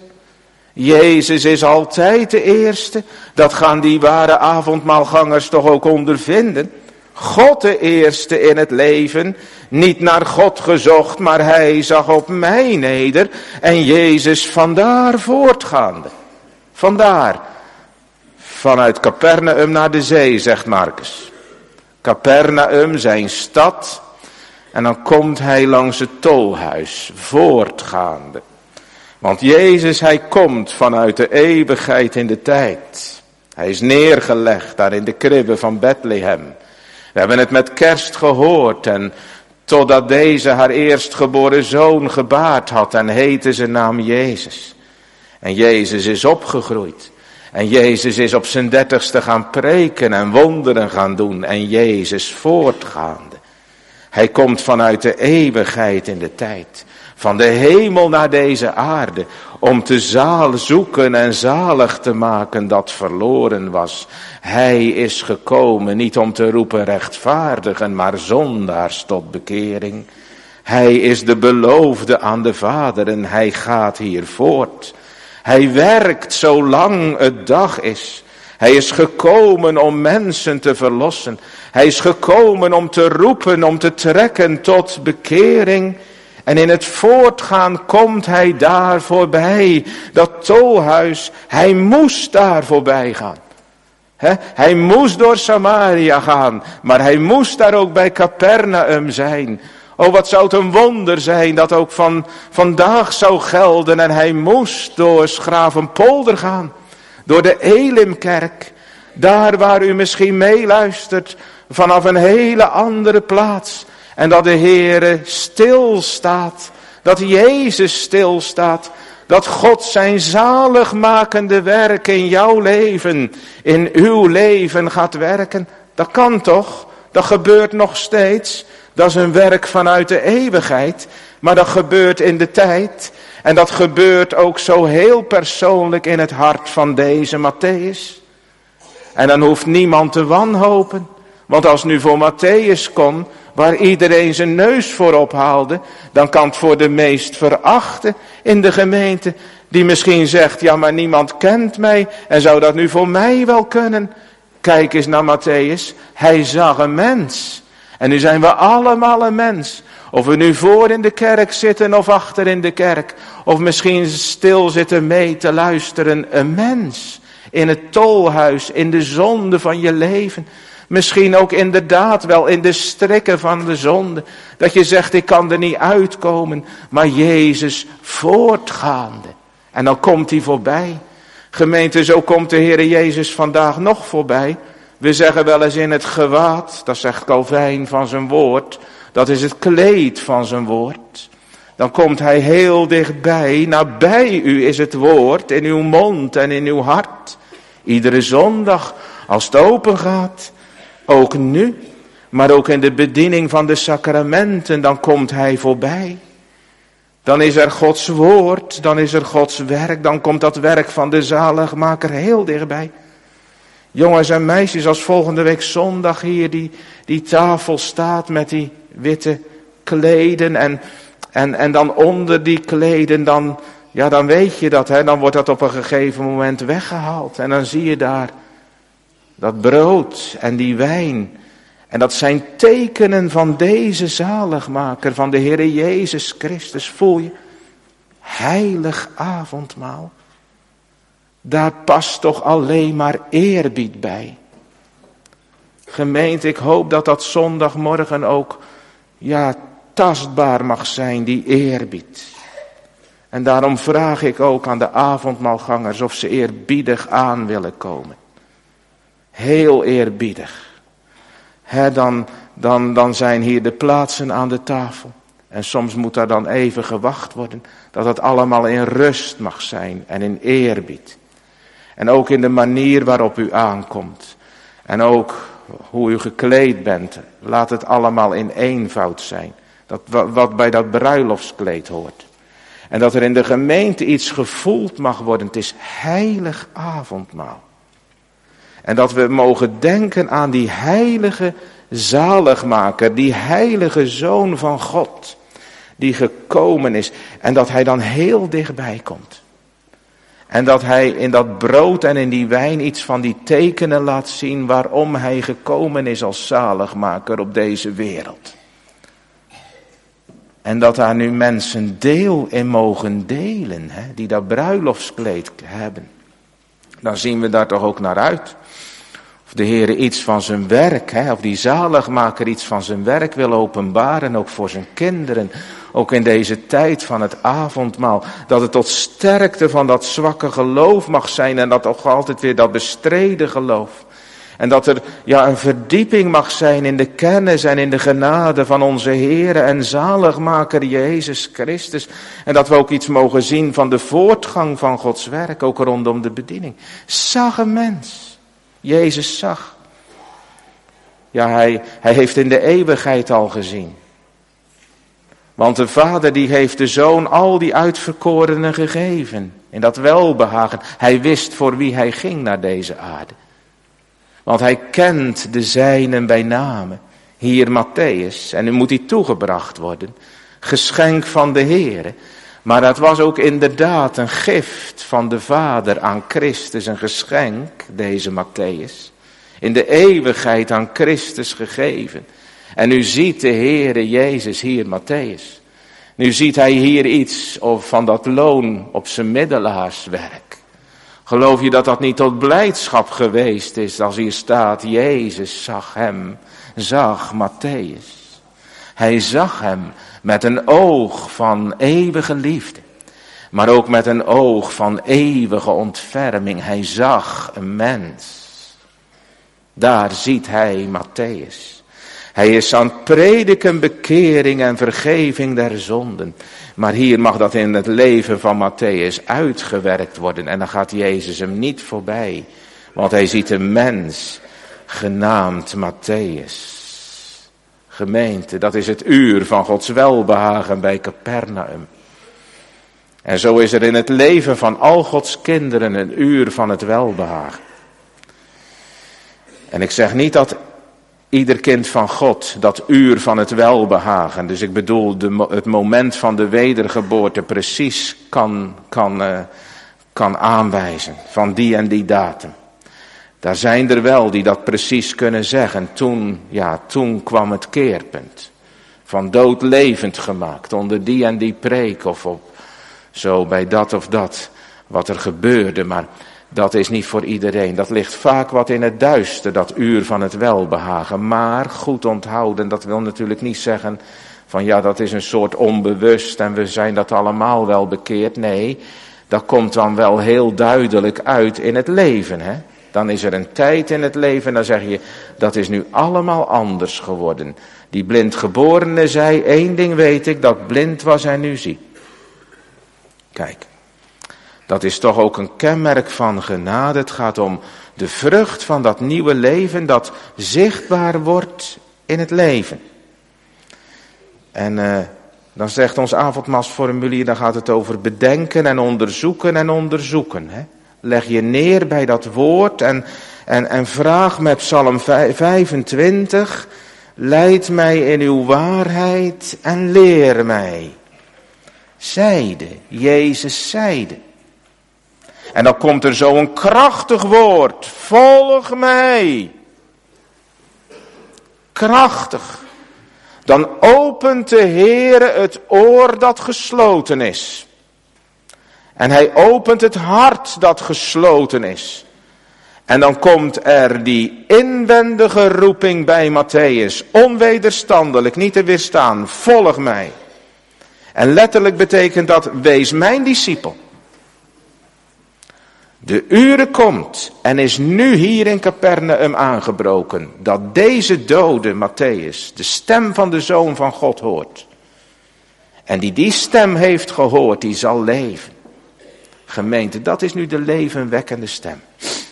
S1: Jezus is altijd de eerste. Dat gaan die ware avondmaalgangers toch ook ondervinden. God de eerste in het leven, niet naar God gezocht, maar hij zag op mij neder en Jezus vandaar voortgaande. Vandaar, vanuit Capernaum naar de zee, zegt Marcus. Capernaum, zijn stad, en dan komt hij langs het tolhuis, voortgaande. Want Jezus, hij komt vanuit de eeuwigheid in de tijd. Hij is neergelegd daar in de kribbe van Bethlehem. We hebben het met kerst gehoord en totdat deze haar eerstgeboren zoon gebaard had en heette zijn naam Jezus. En Jezus is opgegroeid. En Jezus is op zijn 30ste gaan preken en wonderen gaan doen en Jezus voortgaande. Hij komt vanuit de eeuwigheid in de tijd. Van de hemel naar deze aarde. Om te zoeken en zalig te maken dat verloren was. Hij is gekomen niet om te roepen rechtvaardigen, maar zondaars tot bekering. Hij is de beloofde aan de Vader en hij gaat hier voort. Hij werkt zolang het dag is. Hij is gekomen om mensen te verlossen. Hij is gekomen om te roepen, om te trekken tot bekering. En in het voortgaan komt hij daar voorbij. Dat tolhuis, hij moest daar voorbij gaan. Hij moest door Samaria gaan, maar hij moest daar ook bij Capernaum zijn. Oh, wat zou het een wonder zijn dat ook vandaag zou gelden. En hij moest door 's Gravenpolder gaan, door de Elimkerk. Daar waar u misschien meeluistert, vanaf een hele andere plaats. En dat de Heere stilstaat, dat Jezus stilstaat, dat God zijn zaligmakende werk in jouw leven, in uw leven gaat werken. Dat kan toch? Dat gebeurt nog steeds. Dat is een werk vanuit de eeuwigheid, maar dat gebeurt in de tijd. En dat gebeurt ook zo heel persoonlijk in het hart van deze Matthäus. En dan hoeft niemand te wanhopen, want als nu voor Matthäus kon, waar iedereen zijn neus voor ophaalde, dan kan het voor de meest verachte in de gemeente, die misschien zegt, ja maar niemand kent mij, en zou dat nu voor mij wel kunnen? Kijk eens naar Matthäus, hij zag een mens. En nu zijn we allemaal een mens. Of we nu voor in de kerk zitten of achter in de kerk, of misschien stil zitten mee te luisteren, een mens. In het tolhuis, in de zonde van je leven. Misschien ook inderdaad wel in de strikken van de zonde. Dat je zegt, ik kan er niet uitkomen. Maar Jezus voortgaande. En dan komt hij voorbij. Gemeente, zo komt de Heere Jezus vandaag nog voorbij. We zeggen wel eens in het gewaad, dat zegt Calvijn van zijn woord. Dat is het kleed van zijn woord. Dan komt hij heel dichtbij. Nabij u is het woord in uw mond en in uw hart. Iedere zondag als het open gaat. Ook nu, maar ook in de bediening van de sacramenten, dan komt hij voorbij. Dan is er Gods woord, dan is er Gods werk, dan komt dat werk van de zaligmaker heel dichtbij. Jongens en meisjes, als volgende week zondag hier die tafel staat met die witte kleden en dan onder die kleden, dan weet je dat, dan wordt dat op een gegeven moment weggehaald. En dan zie je daar dat brood en die wijn En dat zijn tekenen van deze zaligmaker, van de Heere Jezus Christus. Voel je? Heilig avondmaal. Daar past toch alleen maar eerbied bij. Gemeente, ik hoop dat dat zondagmorgen ook, tastbaar mag zijn, die eerbied. En daarom vraag ik ook aan de avondmaalgangers of ze eerbiedig aan willen komen. Heel eerbiedig. Dan zijn hier de plaatsen aan de tafel. En soms moet daar dan even gewacht worden. Dat het allemaal in rust mag zijn en in eerbied. En ook in de manier waarop u aankomt. En ook hoe u gekleed bent. Laat het allemaal in eenvoud zijn. Wat bij dat bruiloftskleed hoort. En dat er in de gemeente iets gevoeld mag worden. Het is heilig avondmaal. En dat we mogen denken aan die heilige zaligmaker. Die heilige Zoon van God. Die gekomen is. En dat hij dan heel dichtbij komt. En dat hij in dat brood en in die wijn iets van die tekenen laat zien. Waarom hij gekomen is als zaligmaker op deze wereld. En dat daar nu mensen deel in mogen delen. Die dat bruiloftskleed hebben. Dan zien we daar toch ook naar uit. Of de Heere iets van zijn werk, of die zaligmaker iets van zijn werk wil openbaren, ook voor zijn kinderen. Ook in deze tijd van het avondmaal. Dat het tot sterkte van dat zwakke geloof mag zijn en dat ook altijd weer dat bestreden geloof. En dat er een verdieping mag zijn in de kennis en in de genade van onze Heere en zaligmaker Jezus Christus. En dat we ook iets mogen zien van de voortgang van Gods werk, ook rondom de bediening. Zag een mens. Jezus zag. Hij heeft in de eeuwigheid al gezien. Want de Vader die heeft de Zoon al die uitverkorenen gegeven. In dat welbehagen. Hij wist voor wie hij ging naar deze aarde. Want hij kent de zijnen bij name. Hier Matthäus. En nu moet hij toegebracht worden. Geschenk van de Heere. Maar dat was ook inderdaad een gift van de Vader aan Christus. Een geschenk, deze Matthäus. In de eeuwigheid aan Christus gegeven. En nu ziet de Heere Jezus hier Matthäus. Nu ziet hij hier iets van dat loon op zijn middelaarswerk. Geloof je dat dat niet tot blijdschap geweest is als hier staat, Jezus zag hem, zag Matthäus. Hij zag hem met een oog van eeuwige liefde, maar ook met een oog van eeuwige ontferming. Hij zag een mens. Daar ziet hij Matthäus. Hij is aan het prediken bekering en vergeving der zonden. Maar hier mag dat in het leven van Matthäus uitgewerkt worden. En dan gaat Jezus hem niet voorbij. Want hij ziet een mens genaamd Matthäus. Gemeente, dat is het uur van Gods welbehagen bij Capernaum. En zo is er in het leven van al Gods kinderen een uur van het welbehagen. En ik zeg niet dat ieder kind van God dat uur van het welbehagen, dus ik bedoel het moment van de wedergeboorte precies kan aanwijzen van die en die datum. Daar zijn er wel die dat precies kunnen zeggen. Toen kwam het keerpunt. Van dood levend gemaakt onder die en die preek of op zo bij dat of dat wat er gebeurde. Maar dat is niet voor iedereen. Dat ligt vaak wat in het duister, dat uur van het welbehagen. Maar goed onthouden, dat wil natuurlijk niet zeggen van dat is een soort onbewust en we zijn dat allemaal wel bekeerd. Nee, dat komt dan wel heel duidelijk uit in het leven. Hè? Dan is er een tijd in het leven en dan zeg je, dat is nu allemaal anders geworden. Die blindgeborene zei, 1 ding weet ik, dat blind was en nu zie. Kijk. Dat is toch ook een kenmerk van genade. Het gaat om de vrucht van dat nieuwe leven dat zichtbaar wordt in het leven. En dan zegt ons avondmaalsformulier, dan gaat het over bedenken en onderzoeken. Hè? Leg je neer bij dat woord en vraag met Psalm 25, leid mij in uw waarheid en leer mij. Jezus zeide. En dan komt er zo een krachtig woord. Volg mij. krachtig. Dan opent de Heere het oor dat gesloten is. En hij opent het hart dat gesloten is. En dan komt er die inwendige roeping bij Mattheüs. Onwederstandelijk, niet te weerstaan. Volg mij. En letterlijk betekent dat, wees mijn discipel. De uren komt en is nu hier in Capernaum aangebroken. Dat deze dode Mattheüs de stem van de Zoon van God hoort. En die stem heeft gehoord, die zal leven. Gemeente, dat is nu de levenwekkende stem.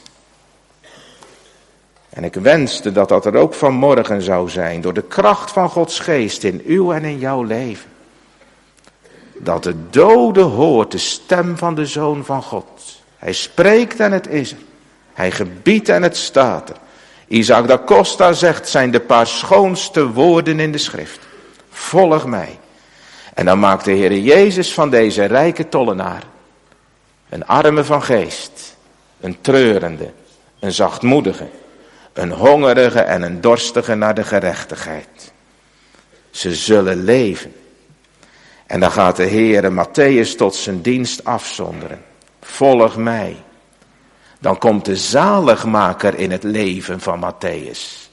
S1: En ik wenste dat dat er ook vanmorgen zou zijn. Door de kracht van Gods geest in uw en in jouw leven. Dat de dode hoort de stem van de Zoon van God. Hij spreekt en het is er. Hij gebiedt en het staat er. Isaac da Costa zegt, zijn de paar schoonste woorden in de schrift. Volg mij. En dan maakt de Heer Jezus van deze rijke tollenaar een arme van geest, een treurende, een zachtmoedige, een hongerige en een dorstige naar de gerechtigheid. Ze zullen leven. En dan gaat de Heere Mattheüs tot zijn dienst afzonderen. Volg mij. Dan komt de zaligmaker in het leven van Mattheüs.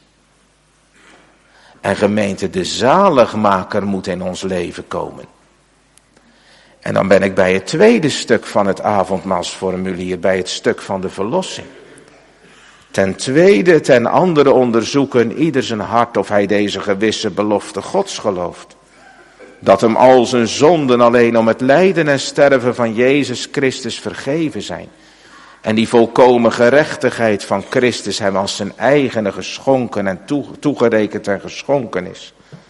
S1: En gemeente, de zaligmaker moet in ons leven komen. En dan ben ik bij het tweede stuk van het avondmaalsformulier, bij het stuk van de verlossing. Ten tweede, ten andere onderzoeken ieder zijn hart of hij deze gewisse belofte Gods gelooft. Dat hem al zijn zonden alleen om het lijden en sterven van Jezus Christus vergeven zijn. En die volkomen gerechtigheid van Christus hem als zijn eigene geschonken en toegerekend en geschonken is.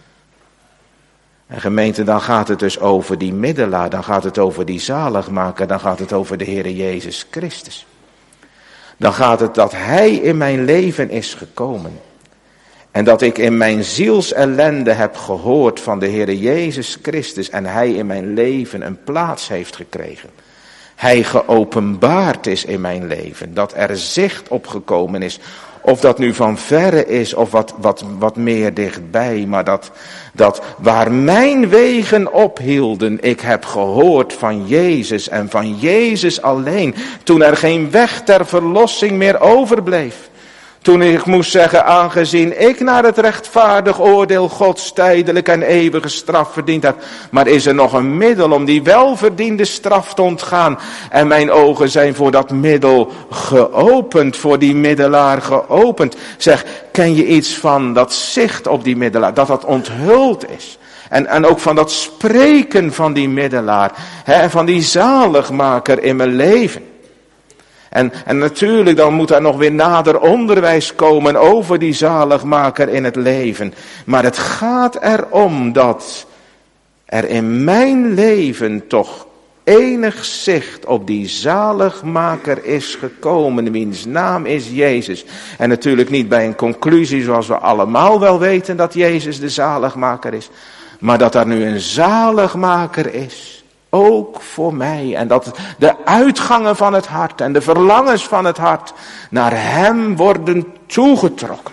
S1: En gemeente, dan gaat het dus over die middelaar, dan gaat het over die zaligmaker, dan gaat het over de Heere Jezus Christus. Dan gaat het dat hij in mijn leven is gekomen. En dat ik in mijn zielsellende heb gehoord van de Heere Jezus Christus en hij in mijn leven een plaats heeft gekregen. Hij geopenbaard is in mijn leven, dat er zicht opgekomen is. Of dat nu van verre is of wat meer dichtbij, maar dat waar mijn wegen ophielden, ik heb gehoord van Jezus en van Jezus alleen. Toen er geen weg ter verlossing meer overbleef. Toen ik moest zeggen, aangezien ik naar het rechtvaardig oordeel Gods tijdelijk en eeuwige straf verdiend heb. Maar is er nog een middel om die welverdiende straf te ontgaan. En mijn ogen zijn voor dat middel geopend, voor die middelaar geopend. Zeg, ken je iets van dat zicht op die middelaar, dat onthuld is. En ook van dat spreken van die middelaar, en van die zaligmaker in mijn leven. En natuurlijk dan moet er nog weer nader onderwijs komen over die zaligmaker in het leven. Maar het gaat erom dat er in mijn leven toch enig zicht op die zaligmaker is gekomen, wiens naam is Jezus. En natuurlijk niet bij een conclusie zoals we allemaal wel weten dat Jezus de zaligmaker is. Maar dat er nu een zaligmaker is. Ook voor mij. En dat de uitgangen van het hart en de verlangens van het hart naar hem worden toegetrokken.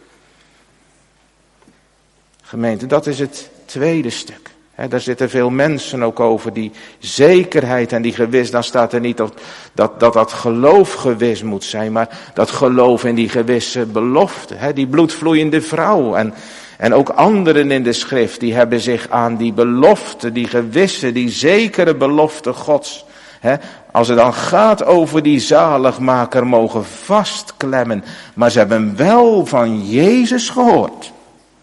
S1: Gemeente, dat is het tweede stuk. Daar zitten veel mensen ook over die zekerheid en die gewis. Dan staat er niet dat geloof gewis moet zijn, maar dat geloof in die gewisse belofte. Die bloedvloeiende vrouw en ook anderen in de schrift, die hebben zich aan die belofte, die gewisse, die zekere belofte Gods. Als het dan gaat over die zaligmaker mogen vastklemmen. Maar ze hebben wel van Jezus gehoord.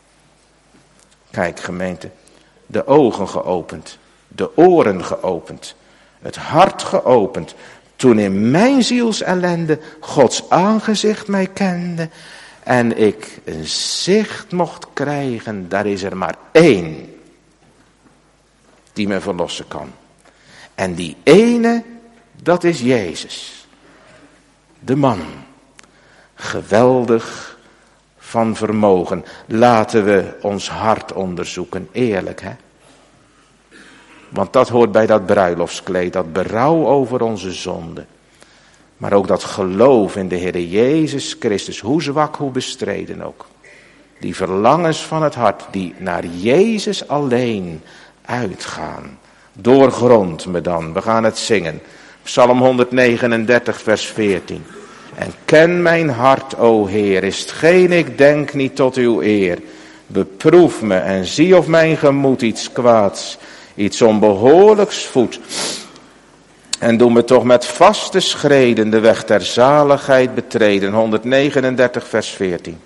S1: Kijk gemeente, de ogen geopend, de oren geopend, het hart geopend. Toen in mijn zielsellende Gods aangezicht mij kende. En ik een zicht mocht krijgen, daar is er maar één die me verlossen kan. En die ene, dat is Jezus. De man. Geweldig van vermogen. Laten we ons hart onderzoeken, eerlijk hè. Want dat hoort bij dat bruiloftskleed, dat berouw over onze zonde. Maar ook dat geloof in de Heer Jezus Christus, hoe zwak, hoe bestreden ook. Die verlangens van het hart die naar Jezus alleen uitgaan. Doorgrond me dan. We gaan het zingen. Psalm 139 vers 14. En ken mijn hart, o Heer, is hetgeen ik denk niet tot uw eer. Beproef me en zie of mijn gemoed iets kwaads, iets onbehoorlijks voedt. En doe me toch met vaste schreden de weg ter zaligheid betreden. 139 vers 14.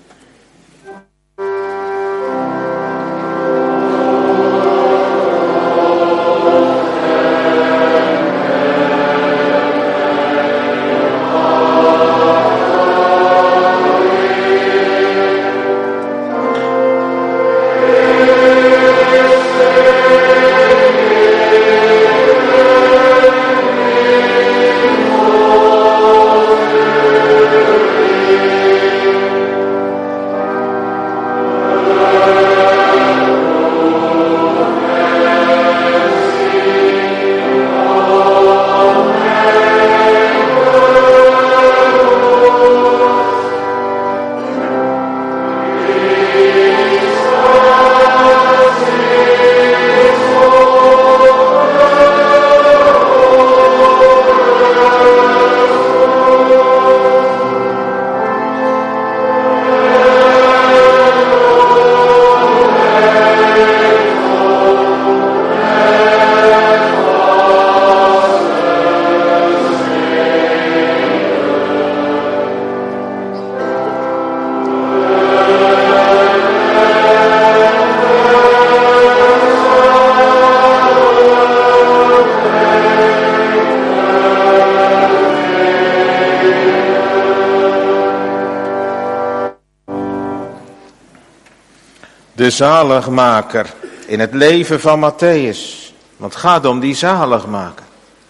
S1: De zaligmaker in het leven van Mattheüs. Want het gaat om die zaligmaker.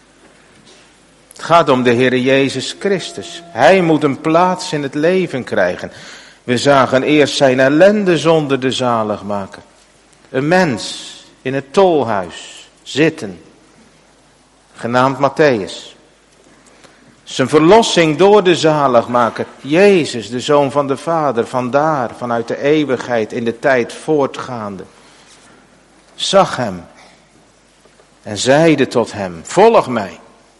S1: Het gaat om de Heer Jezus Christus. Hij moet een plaats in het leven krijgen. We zagen eerst zijn ellende zonder de zaligmaker. Een mens in het tolhuis zitten. Genaamd Mattheüs. Zijn verlossing door de zaligmaker. Jezus, de Zoon van de Vader, vandaar, vanuit de eeuwigheid in de tijd voortgaande. Zag hem. En zeide tot hem, volg mij.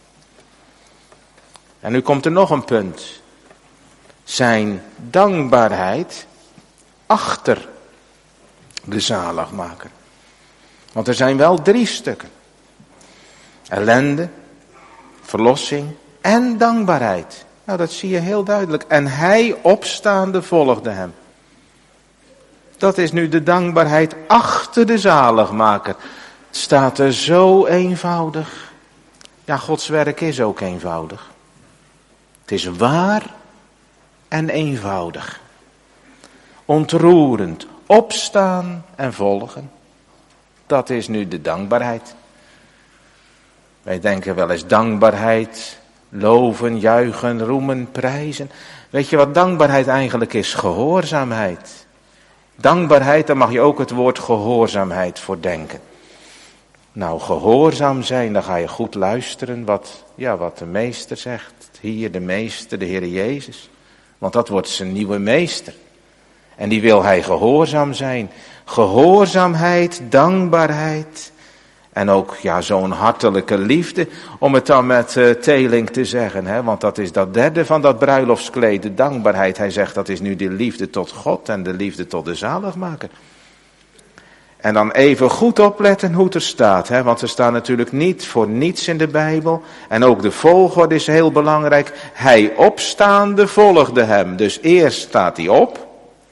S1: En nu komt er nog een punt. Zijn dankbaarheid achter de zaligmaker. Want er zijn wel 3 stukken. Ellende, verlossing en dankbaarheid. Nou, dat zie je heel duidelijk. En hij opstaande volgde hem. Dat is nu de dankbaarheid achter de zaligmaker. Het staat er zo eenvoudig. Ja, Gods werk is ook eenvoudig. Het is waar en eenvoudig. Ontroerend. Opstaan en volgen. Dat is nu de dankbaarheid. Wij denken wel eens dankbaarheid, loven, juichen, roemen, prijzen. Weet je wat dankbaarheid eigenlijk is? Gehoorzaamheid. Dankbaarheid, daar mag je ook het woord gehoorzaamheid voor denken. Nou, gehoorzaam zijn, dan ga je goed luisteren wat de meester zegt. Hier de meester, de Heer Jezus. Want dat wordt zijn nieuwe meester. En die wil hij gehoorzaam zijn. Gehoorzaamheid, dankbaarheid. En ook zo'n hartelijke liefde, om het dan met Teling te zeggen. Hè? Want dat is dat derde van dat bruiloftskleed, de dankbaarheid. Hij zegt dat is nu de liefde tot God en de liefde tot de zaligmaker. En dan even goed opletten hoe het er staat. Hè? Want er staat natuurlijk niet voor niets in de Bijbel. En ook de volgorde is heel belangrijk. Hij opstaande volgde hem. Dus eerst staat hij op.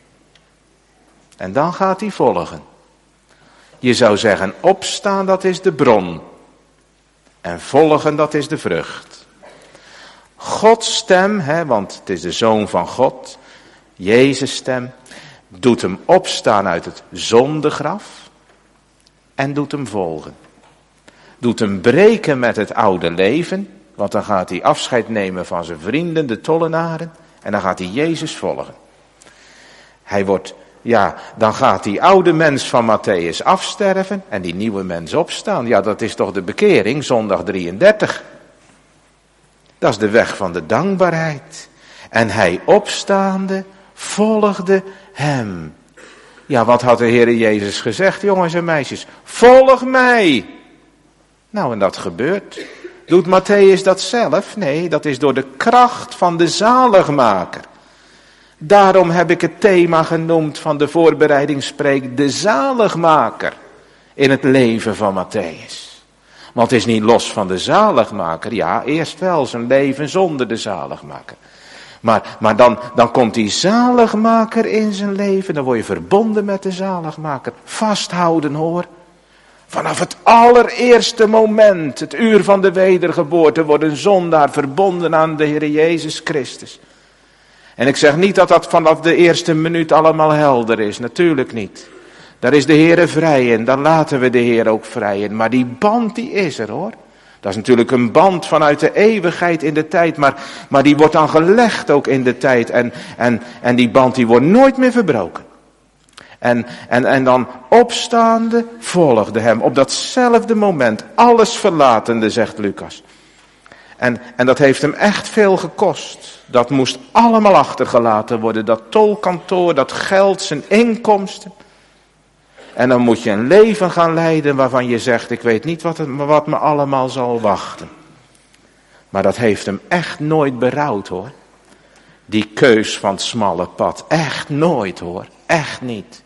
S1: En dan gaat hij volgen. Je zou zeggen, opstaan dat is de bron. En volgen dat is de vrucht. Gods stem, want het is de Zoon van God. Jezus' stem. Doet hem opstaan uit het zondegraf. En doet hem volgen. Doet hem breken met het oude leven. Want dan gaat hij afscheid nemen van zijn vrienden, de tollenaren. En dan gaat hij Jezus volgen. Hij wordt... dan gaat die oude mens van Mattheüs afsterven en die nieuwe mens opstaan. Ja, dat is toch de bekering, zondag 33. Dat is de weg van de dankbaarheid. En hij opstaande volgde hem. Ja, wat had de Heere Jezus gezegd, jongens en meisjes? Volg mij. Nou, en dat gebeurt. Doet Mattheüs dat zelf? Nee, dat is door de kracht van de zaligmaker. Daarom heb ik het thema genoemd van de voorbereidingspreek, de zaligmaker in het leven van Mattheüs. Want het is niet los van de zaligmaker. Ja, eerst wel zijn leven zonder de zaligmaker. Maar dan komt die zaligmaker in zijn leven. Dan word je verbonden met de zaligmaker. Vasthouden hoor. Vanaf het allereerste moment, het uur van de wedergeboorte, wordt een zondaar verbonden aan de Heer Jezus Christus. En ik zeg niet dat dat vanaf de eerste minuut allemaal helder is. Natuurlijk niet. Daar is de Heer vrij in. Daar laten we de Heer ook vrij in. Maar die band die is er hoor. Dat is natuurlijk een band vanuit de eeuwigheid in de tijd. Maar die wordt dan gelegd ook in de tijd. En die band die wordt nooit meer verbroken. En dan opstaande volgde hem. Op datzelfde moment. Alles verlatende, zegt Lucas. En dat heeft hem echt veel gekost. Dat moest allemaal achtergelaten worden. Dat tolkantoor, dat geld, zijn inkomsten. En dan moet je een leven gaan leiden waarvan je zegt, ik weet niet wat me allemaal zal wachten. Maar dat heeft hem echt nooit berouwd hoor. Die keus van het smalle pad. Echt nooit hoor. Echt niet.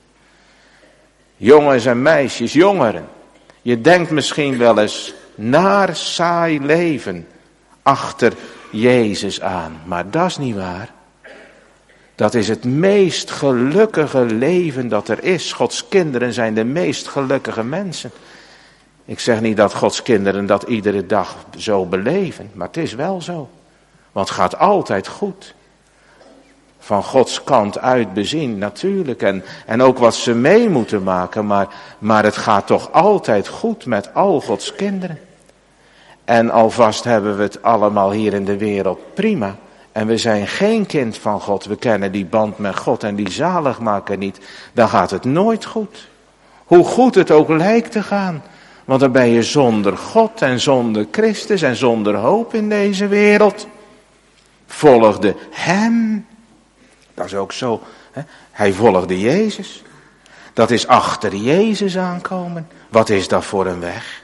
S1: Jongens en meisjes, jongeren. Je denkt misschien wel eens naar saai leven achter Jezus aan. Maar dat is niet waar. Dat is het meest gelukkige leven dat er is. Gods kinderen zijn de meest gelukkige mensen. Ik zeg niet dat Gods kinderen dat iedere dag zo beleven. Maar het is wel zo. Want het gaat altijd goed. Van Gods kant uit bezien natuurlijk. En ook wat ze mee moeten maken. Maar het gaat toch altijd goed met al Gods kinderen. En alvast hebben we het allemaal hier in de wereld prima. En we zijn geen kind van God. We kennen die band met God en die zaligmaker niet. Dan gaat het nooit goed. Hoe goed het ook lijkt te gaan. Want dan ben je zonder God en zonder Christus en zonder hoop in deze wereld. Volgde hem. Dat is ook zo. Hè? Hij volgde Jezus. Dat is achter Jezus aankomen. Wat is dat voor een weg?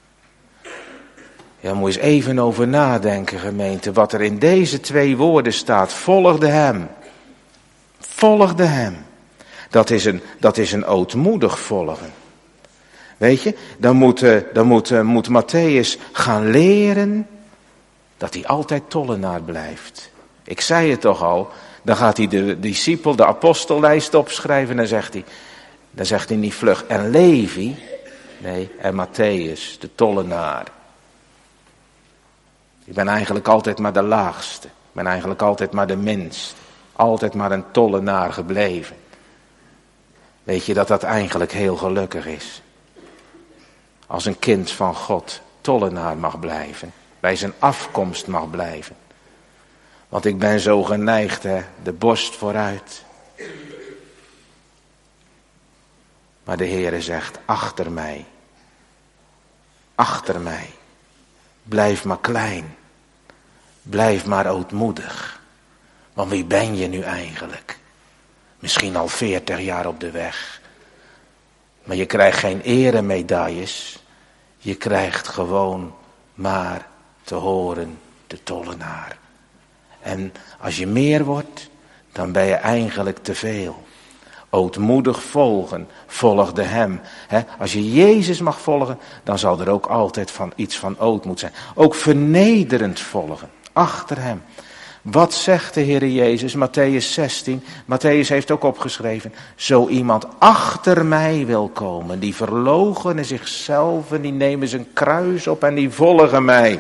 S1: Ja, moet je eens even over nadenken, gemeente. Wat er in deze twee woorden staat. Volgde hem. Volgde hem. Dat is een ootmoedig volgen. Weet je, dan moet Mattheüs gaan leren dat hij altijd tollenaar blijft. Ik zei het toch al. Dan gaat hij de discipel, de apostellijst opschrijven en dan zegt hij niet vlug. En Levi, nee, en Mattheüs, de tollenaar. Ik ben eigenlijk altijd maar de laagste. Ik ben eigenlijk altijd maar de minst. Altijd maar een tollenaar gebleven. Weet je dat dat eigenlijk heel gelukkig is? Als een kind van God tollenaar mag blijven. Bij zijn afkomst mag blijven. Want ik ben zo geneigd, hè, de borst vooruit. Maar de Heere zegt, achter mij. Achter mij. Blijf maar klein. Blijf maar ootmoedig. Want wie ben je nu eigenlijk? Misschien al 40 jaar op de weg. Maar je krijgt geen eremedailles. Je krijgt gewoon maar te horen de tollenaar. En als je meer wordt, dan ben je eigenlijk te veel. Ootmoedig volgen, volgde hem. Als je Jezus mag volgen, dan zal er ook altijd iets van ootmoed zijn. Ook vernederend volgen, achter hem. Wat zegt de Heer Jezus, Mattheüs 16, Mattheüs heeft ook opgeschreven. Zo iemand achter mij wil komen, die verloochenen zichzelf en die nemen zijn kruis op en die volgen mij.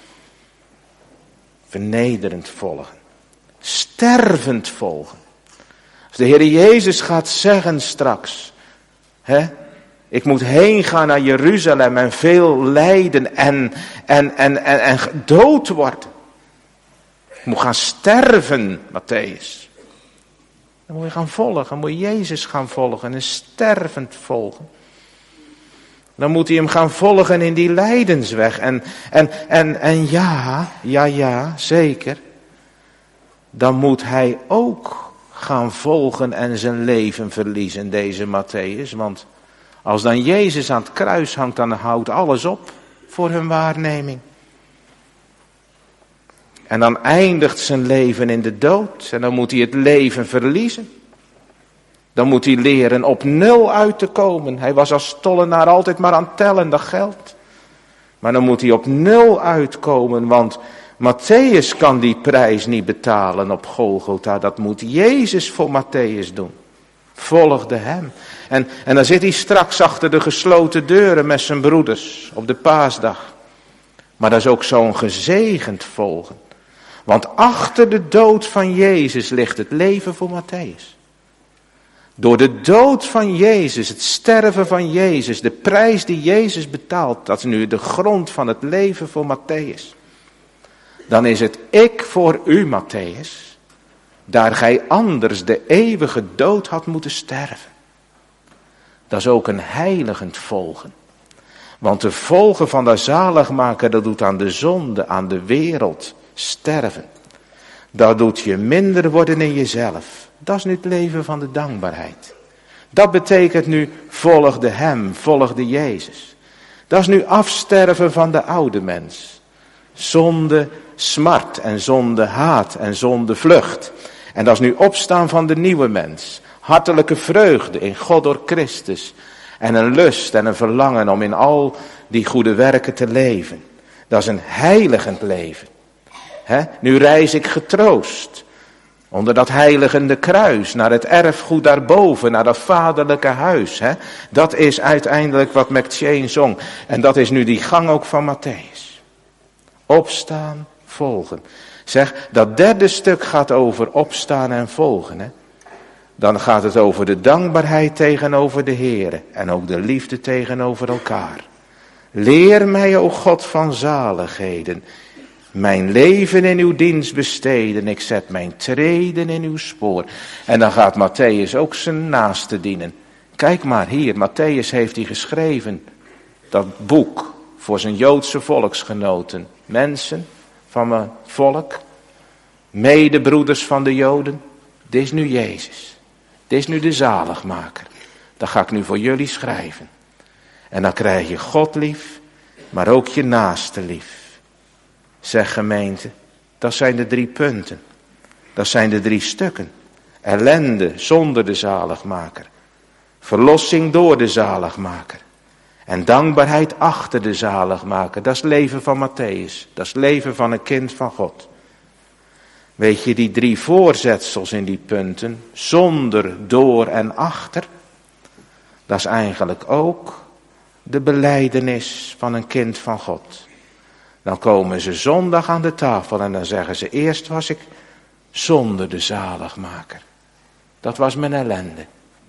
S1: Vernederend volgen, stervend volgen. Als de Heer Jezus gaat zeggen straks, ik moet heen gaan naar Jeruzalem en veel lijden en dood worden. Ik moet gaan sterven, Mattheüs. Dan moet je gaan volgen, moet je Jezus gaan volgen en stervend volgen. Dan moet hij hem gaan volgen in die lijdensweg. En ja, zeker. Dan moet hij ook gaan volgen en zijn leven verliezen, deze Mattheüs. Want als dan Jezus aan het kruis hangt, dan houdt alles op voor hun waarneming. En dan eindigt zijn leven in de dood. En dan moet hij het leven verliezen. Dan moet hij leren op 0 uit te komen. Hij was als tollenaar altijd maar aan het tellen, dat geld. Maar dan moet hij op 0 uitkomen, want Mattheüs kan die prijs niet betalen op Golgotha. Dat moet Jezus voor Mattheüs doen. Volgde hem. En dan zit hij straks achter de gesloten deuren met zijn broeders op de paasdag. Maar dat is ook zo'n gezegend volgen. Want achter de dood van Jezus ligt het leven voor Mattheüs. Door de dood van Jezus, het sterven van Jezus, de prijs die Jezus betaalt, dat is nu de grond van het leven voor Mattheüs. Dan is het ik voor u, Mattheüs, daar gij anders de eeuwige dood had moeten sterven. Dat is ook een heiligend volgen. Want de volgen van de zaligmaker, dat doet aan de zonde, aan de wereld sterven. Dat doet je minder worden in jezelf. Dat is nu het leven van de dankbaarheid. Dat betekent nu volgde hem, volgde Jezus. Dat is nu afsterven van de oude mens. Zonde smart en zonde haat en zonde vlucht. En dat is nu opstaan van de nieuwe mens. Hartelijke vreugde in God door Christus. En een lust en een verlangen om in al die goede werken te leven. Dat is een heiligend leven. Nu reis ik getroost. Onder dat heiligende kruis, naar het erfgoed daarboven, naar dat vaderlijke huis. Dat is uiteindelijk wat McChain zong. En dat is nu die gang ook van Mattheüs. Opstaan, volgen. Zeg, dat derde stuk gaat over opstaan en volgen. Dan gaat het over de dankbaarheid tegenover de Heere. En ook de liefde tegenover elkaar. Leer mij, o God van zaligheden, mijn leven in uw dienst besteden. Ik zet mijn treden in uw spoor. En dan gaat Mattheüs ook zijn naaste dienen. Kijk maar hier, Mattheüs heeft hij geschreven. Dat boek voor zijn Joodse volksgenoten. Mensen van mijn volk. Medebroeders van de Joden. Dit is nu Jezus. Dit is nu de zaligmaker. Dat ga ik nu voor jullie schrijven. En dan krijg je God lief, maar ook je naaste lief. Zeg gemeente, dat zijn de 3 punten. Dat zijn de 3 stukken. Ellende zonder de zaligmaker. Verlossing door de zaligmaker. En dankbaarheid achter de zaligmaker. Dat is het leven van Mattheüs. Dat is het leven van een kind van God. Weet je, die 3 voorzetsels in die punten, zonder, door en achter, dat is eigenlijk ook de belijdenis van een kind van God. Dan komen ze zondag aan de tafel en dan zeggen ze, eerst was ik zonder de zaligmaker. Dat was mijn ellende.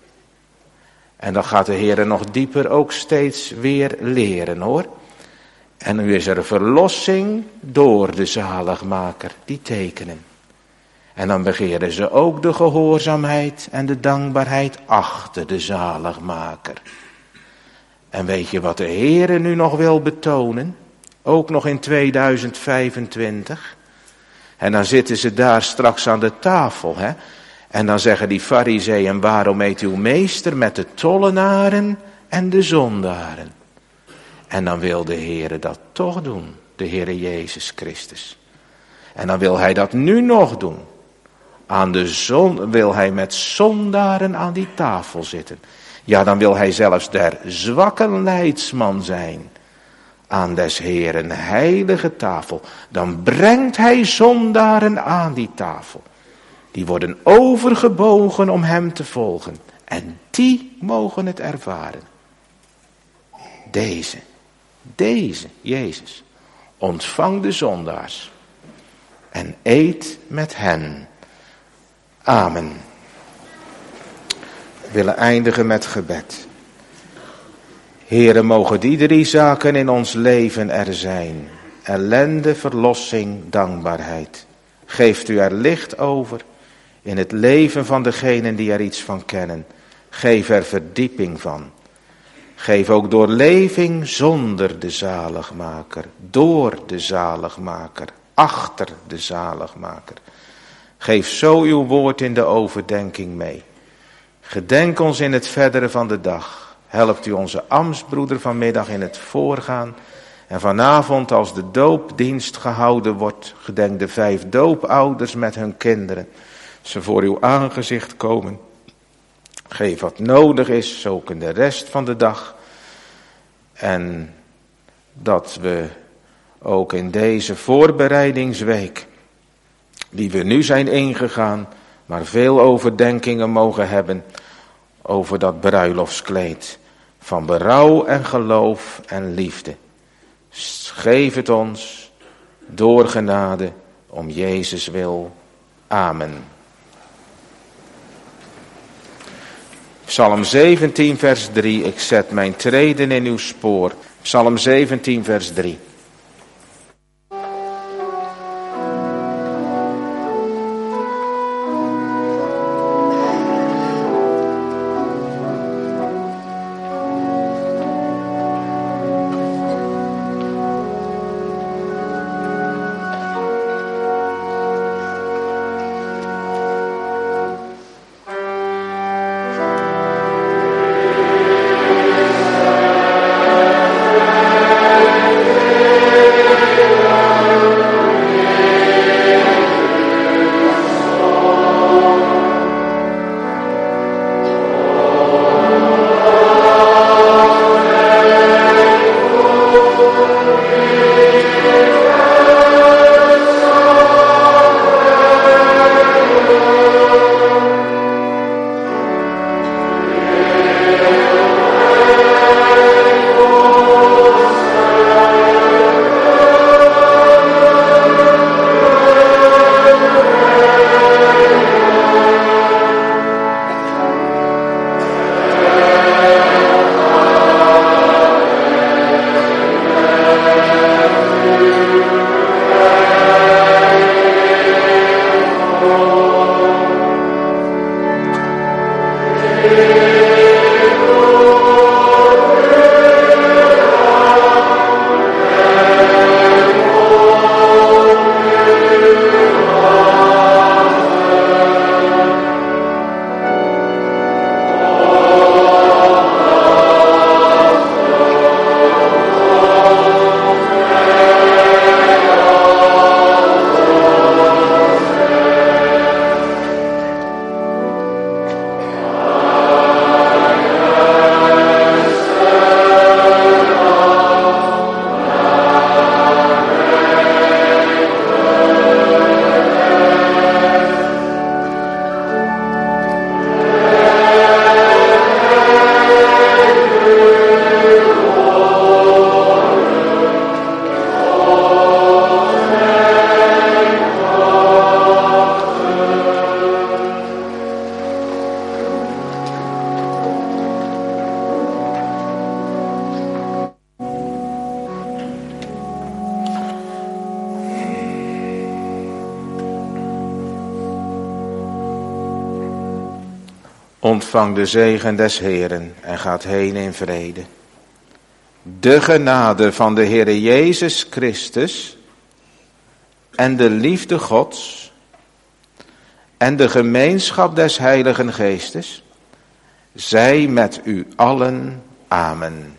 S1: En dan gaat de Heer nog dieper ook steeds weer leren hoor. En nu is er verlossing door de zaligmaker, die tekenen. En dan begeren ze ook de gehoorzaamheid en de dankbaarheid achter de zaligmaker. En weet je wat de Heer nu nog wil betonen? Ook nog in 2025. En dan zitten ze daar straks aan de tafel. En dan zeggen die farizeeën, waarom eet uw meester met de tollenaren en de zondaren? En dan wil de Heer dat toch doen. De Heere Jezus Christus. En dan wil hij dat nu nog doen. Aan de zon wil hij met zondaren aan die tafel zitten. Ja, dan wil hij zelfs der zwakke leidsman zijn. Aan des Heeren heilige tafel. Dan brengt hij zondaren aan die tafel. Die worden overgebogen om hem te volgen. En die mogen het ervaren. Deze, Jezus, ontvang de zondaars. En eet met hen. Amen. We willen eindigen met gebed. Heere, mogen die 3 zaken in ons leven er zijn. Ellende, verlossing, dankbaarheid. Geeft u er licht over in het leven van degenen die er iets van kennen. Geef er verdieping van. Geef ook doorleving zonder de zaligmaker. Door de zaligmaker. Achter de zaligmaker. Geef zo uw woord in de overdenking mee. Gedenk ons in het verdere van de dag. Helpt u onze ambtsbroeder vanmiddag in het voorgaan. En vanavond als de doopdienst gehouden wordt, gedenk de 5 doopouders met hun kinderen. Ze voor uw aangezicht komen. Geef wat nodig is, ook in de rest van de dag. En dat we ook in deze voorbereidingsweek, die we nu zijn ingegaan, maar veel overdenkingen mogen hebben over dat bruiloftskleed van berouw en geloof en liefde. Geef het ons door genade om Jezus wil. Amen. Psalm 17 vers 3. Ik zet mijn treden in uw spoor. Psalm 17 vers 3. Ontvang de zegen des Heeren en gaat heen in vrede. De genade van de Heere Jezus Christus en de liefde Gods en de gemeenschap des Heiligen Geestes zij met u allen. Amen.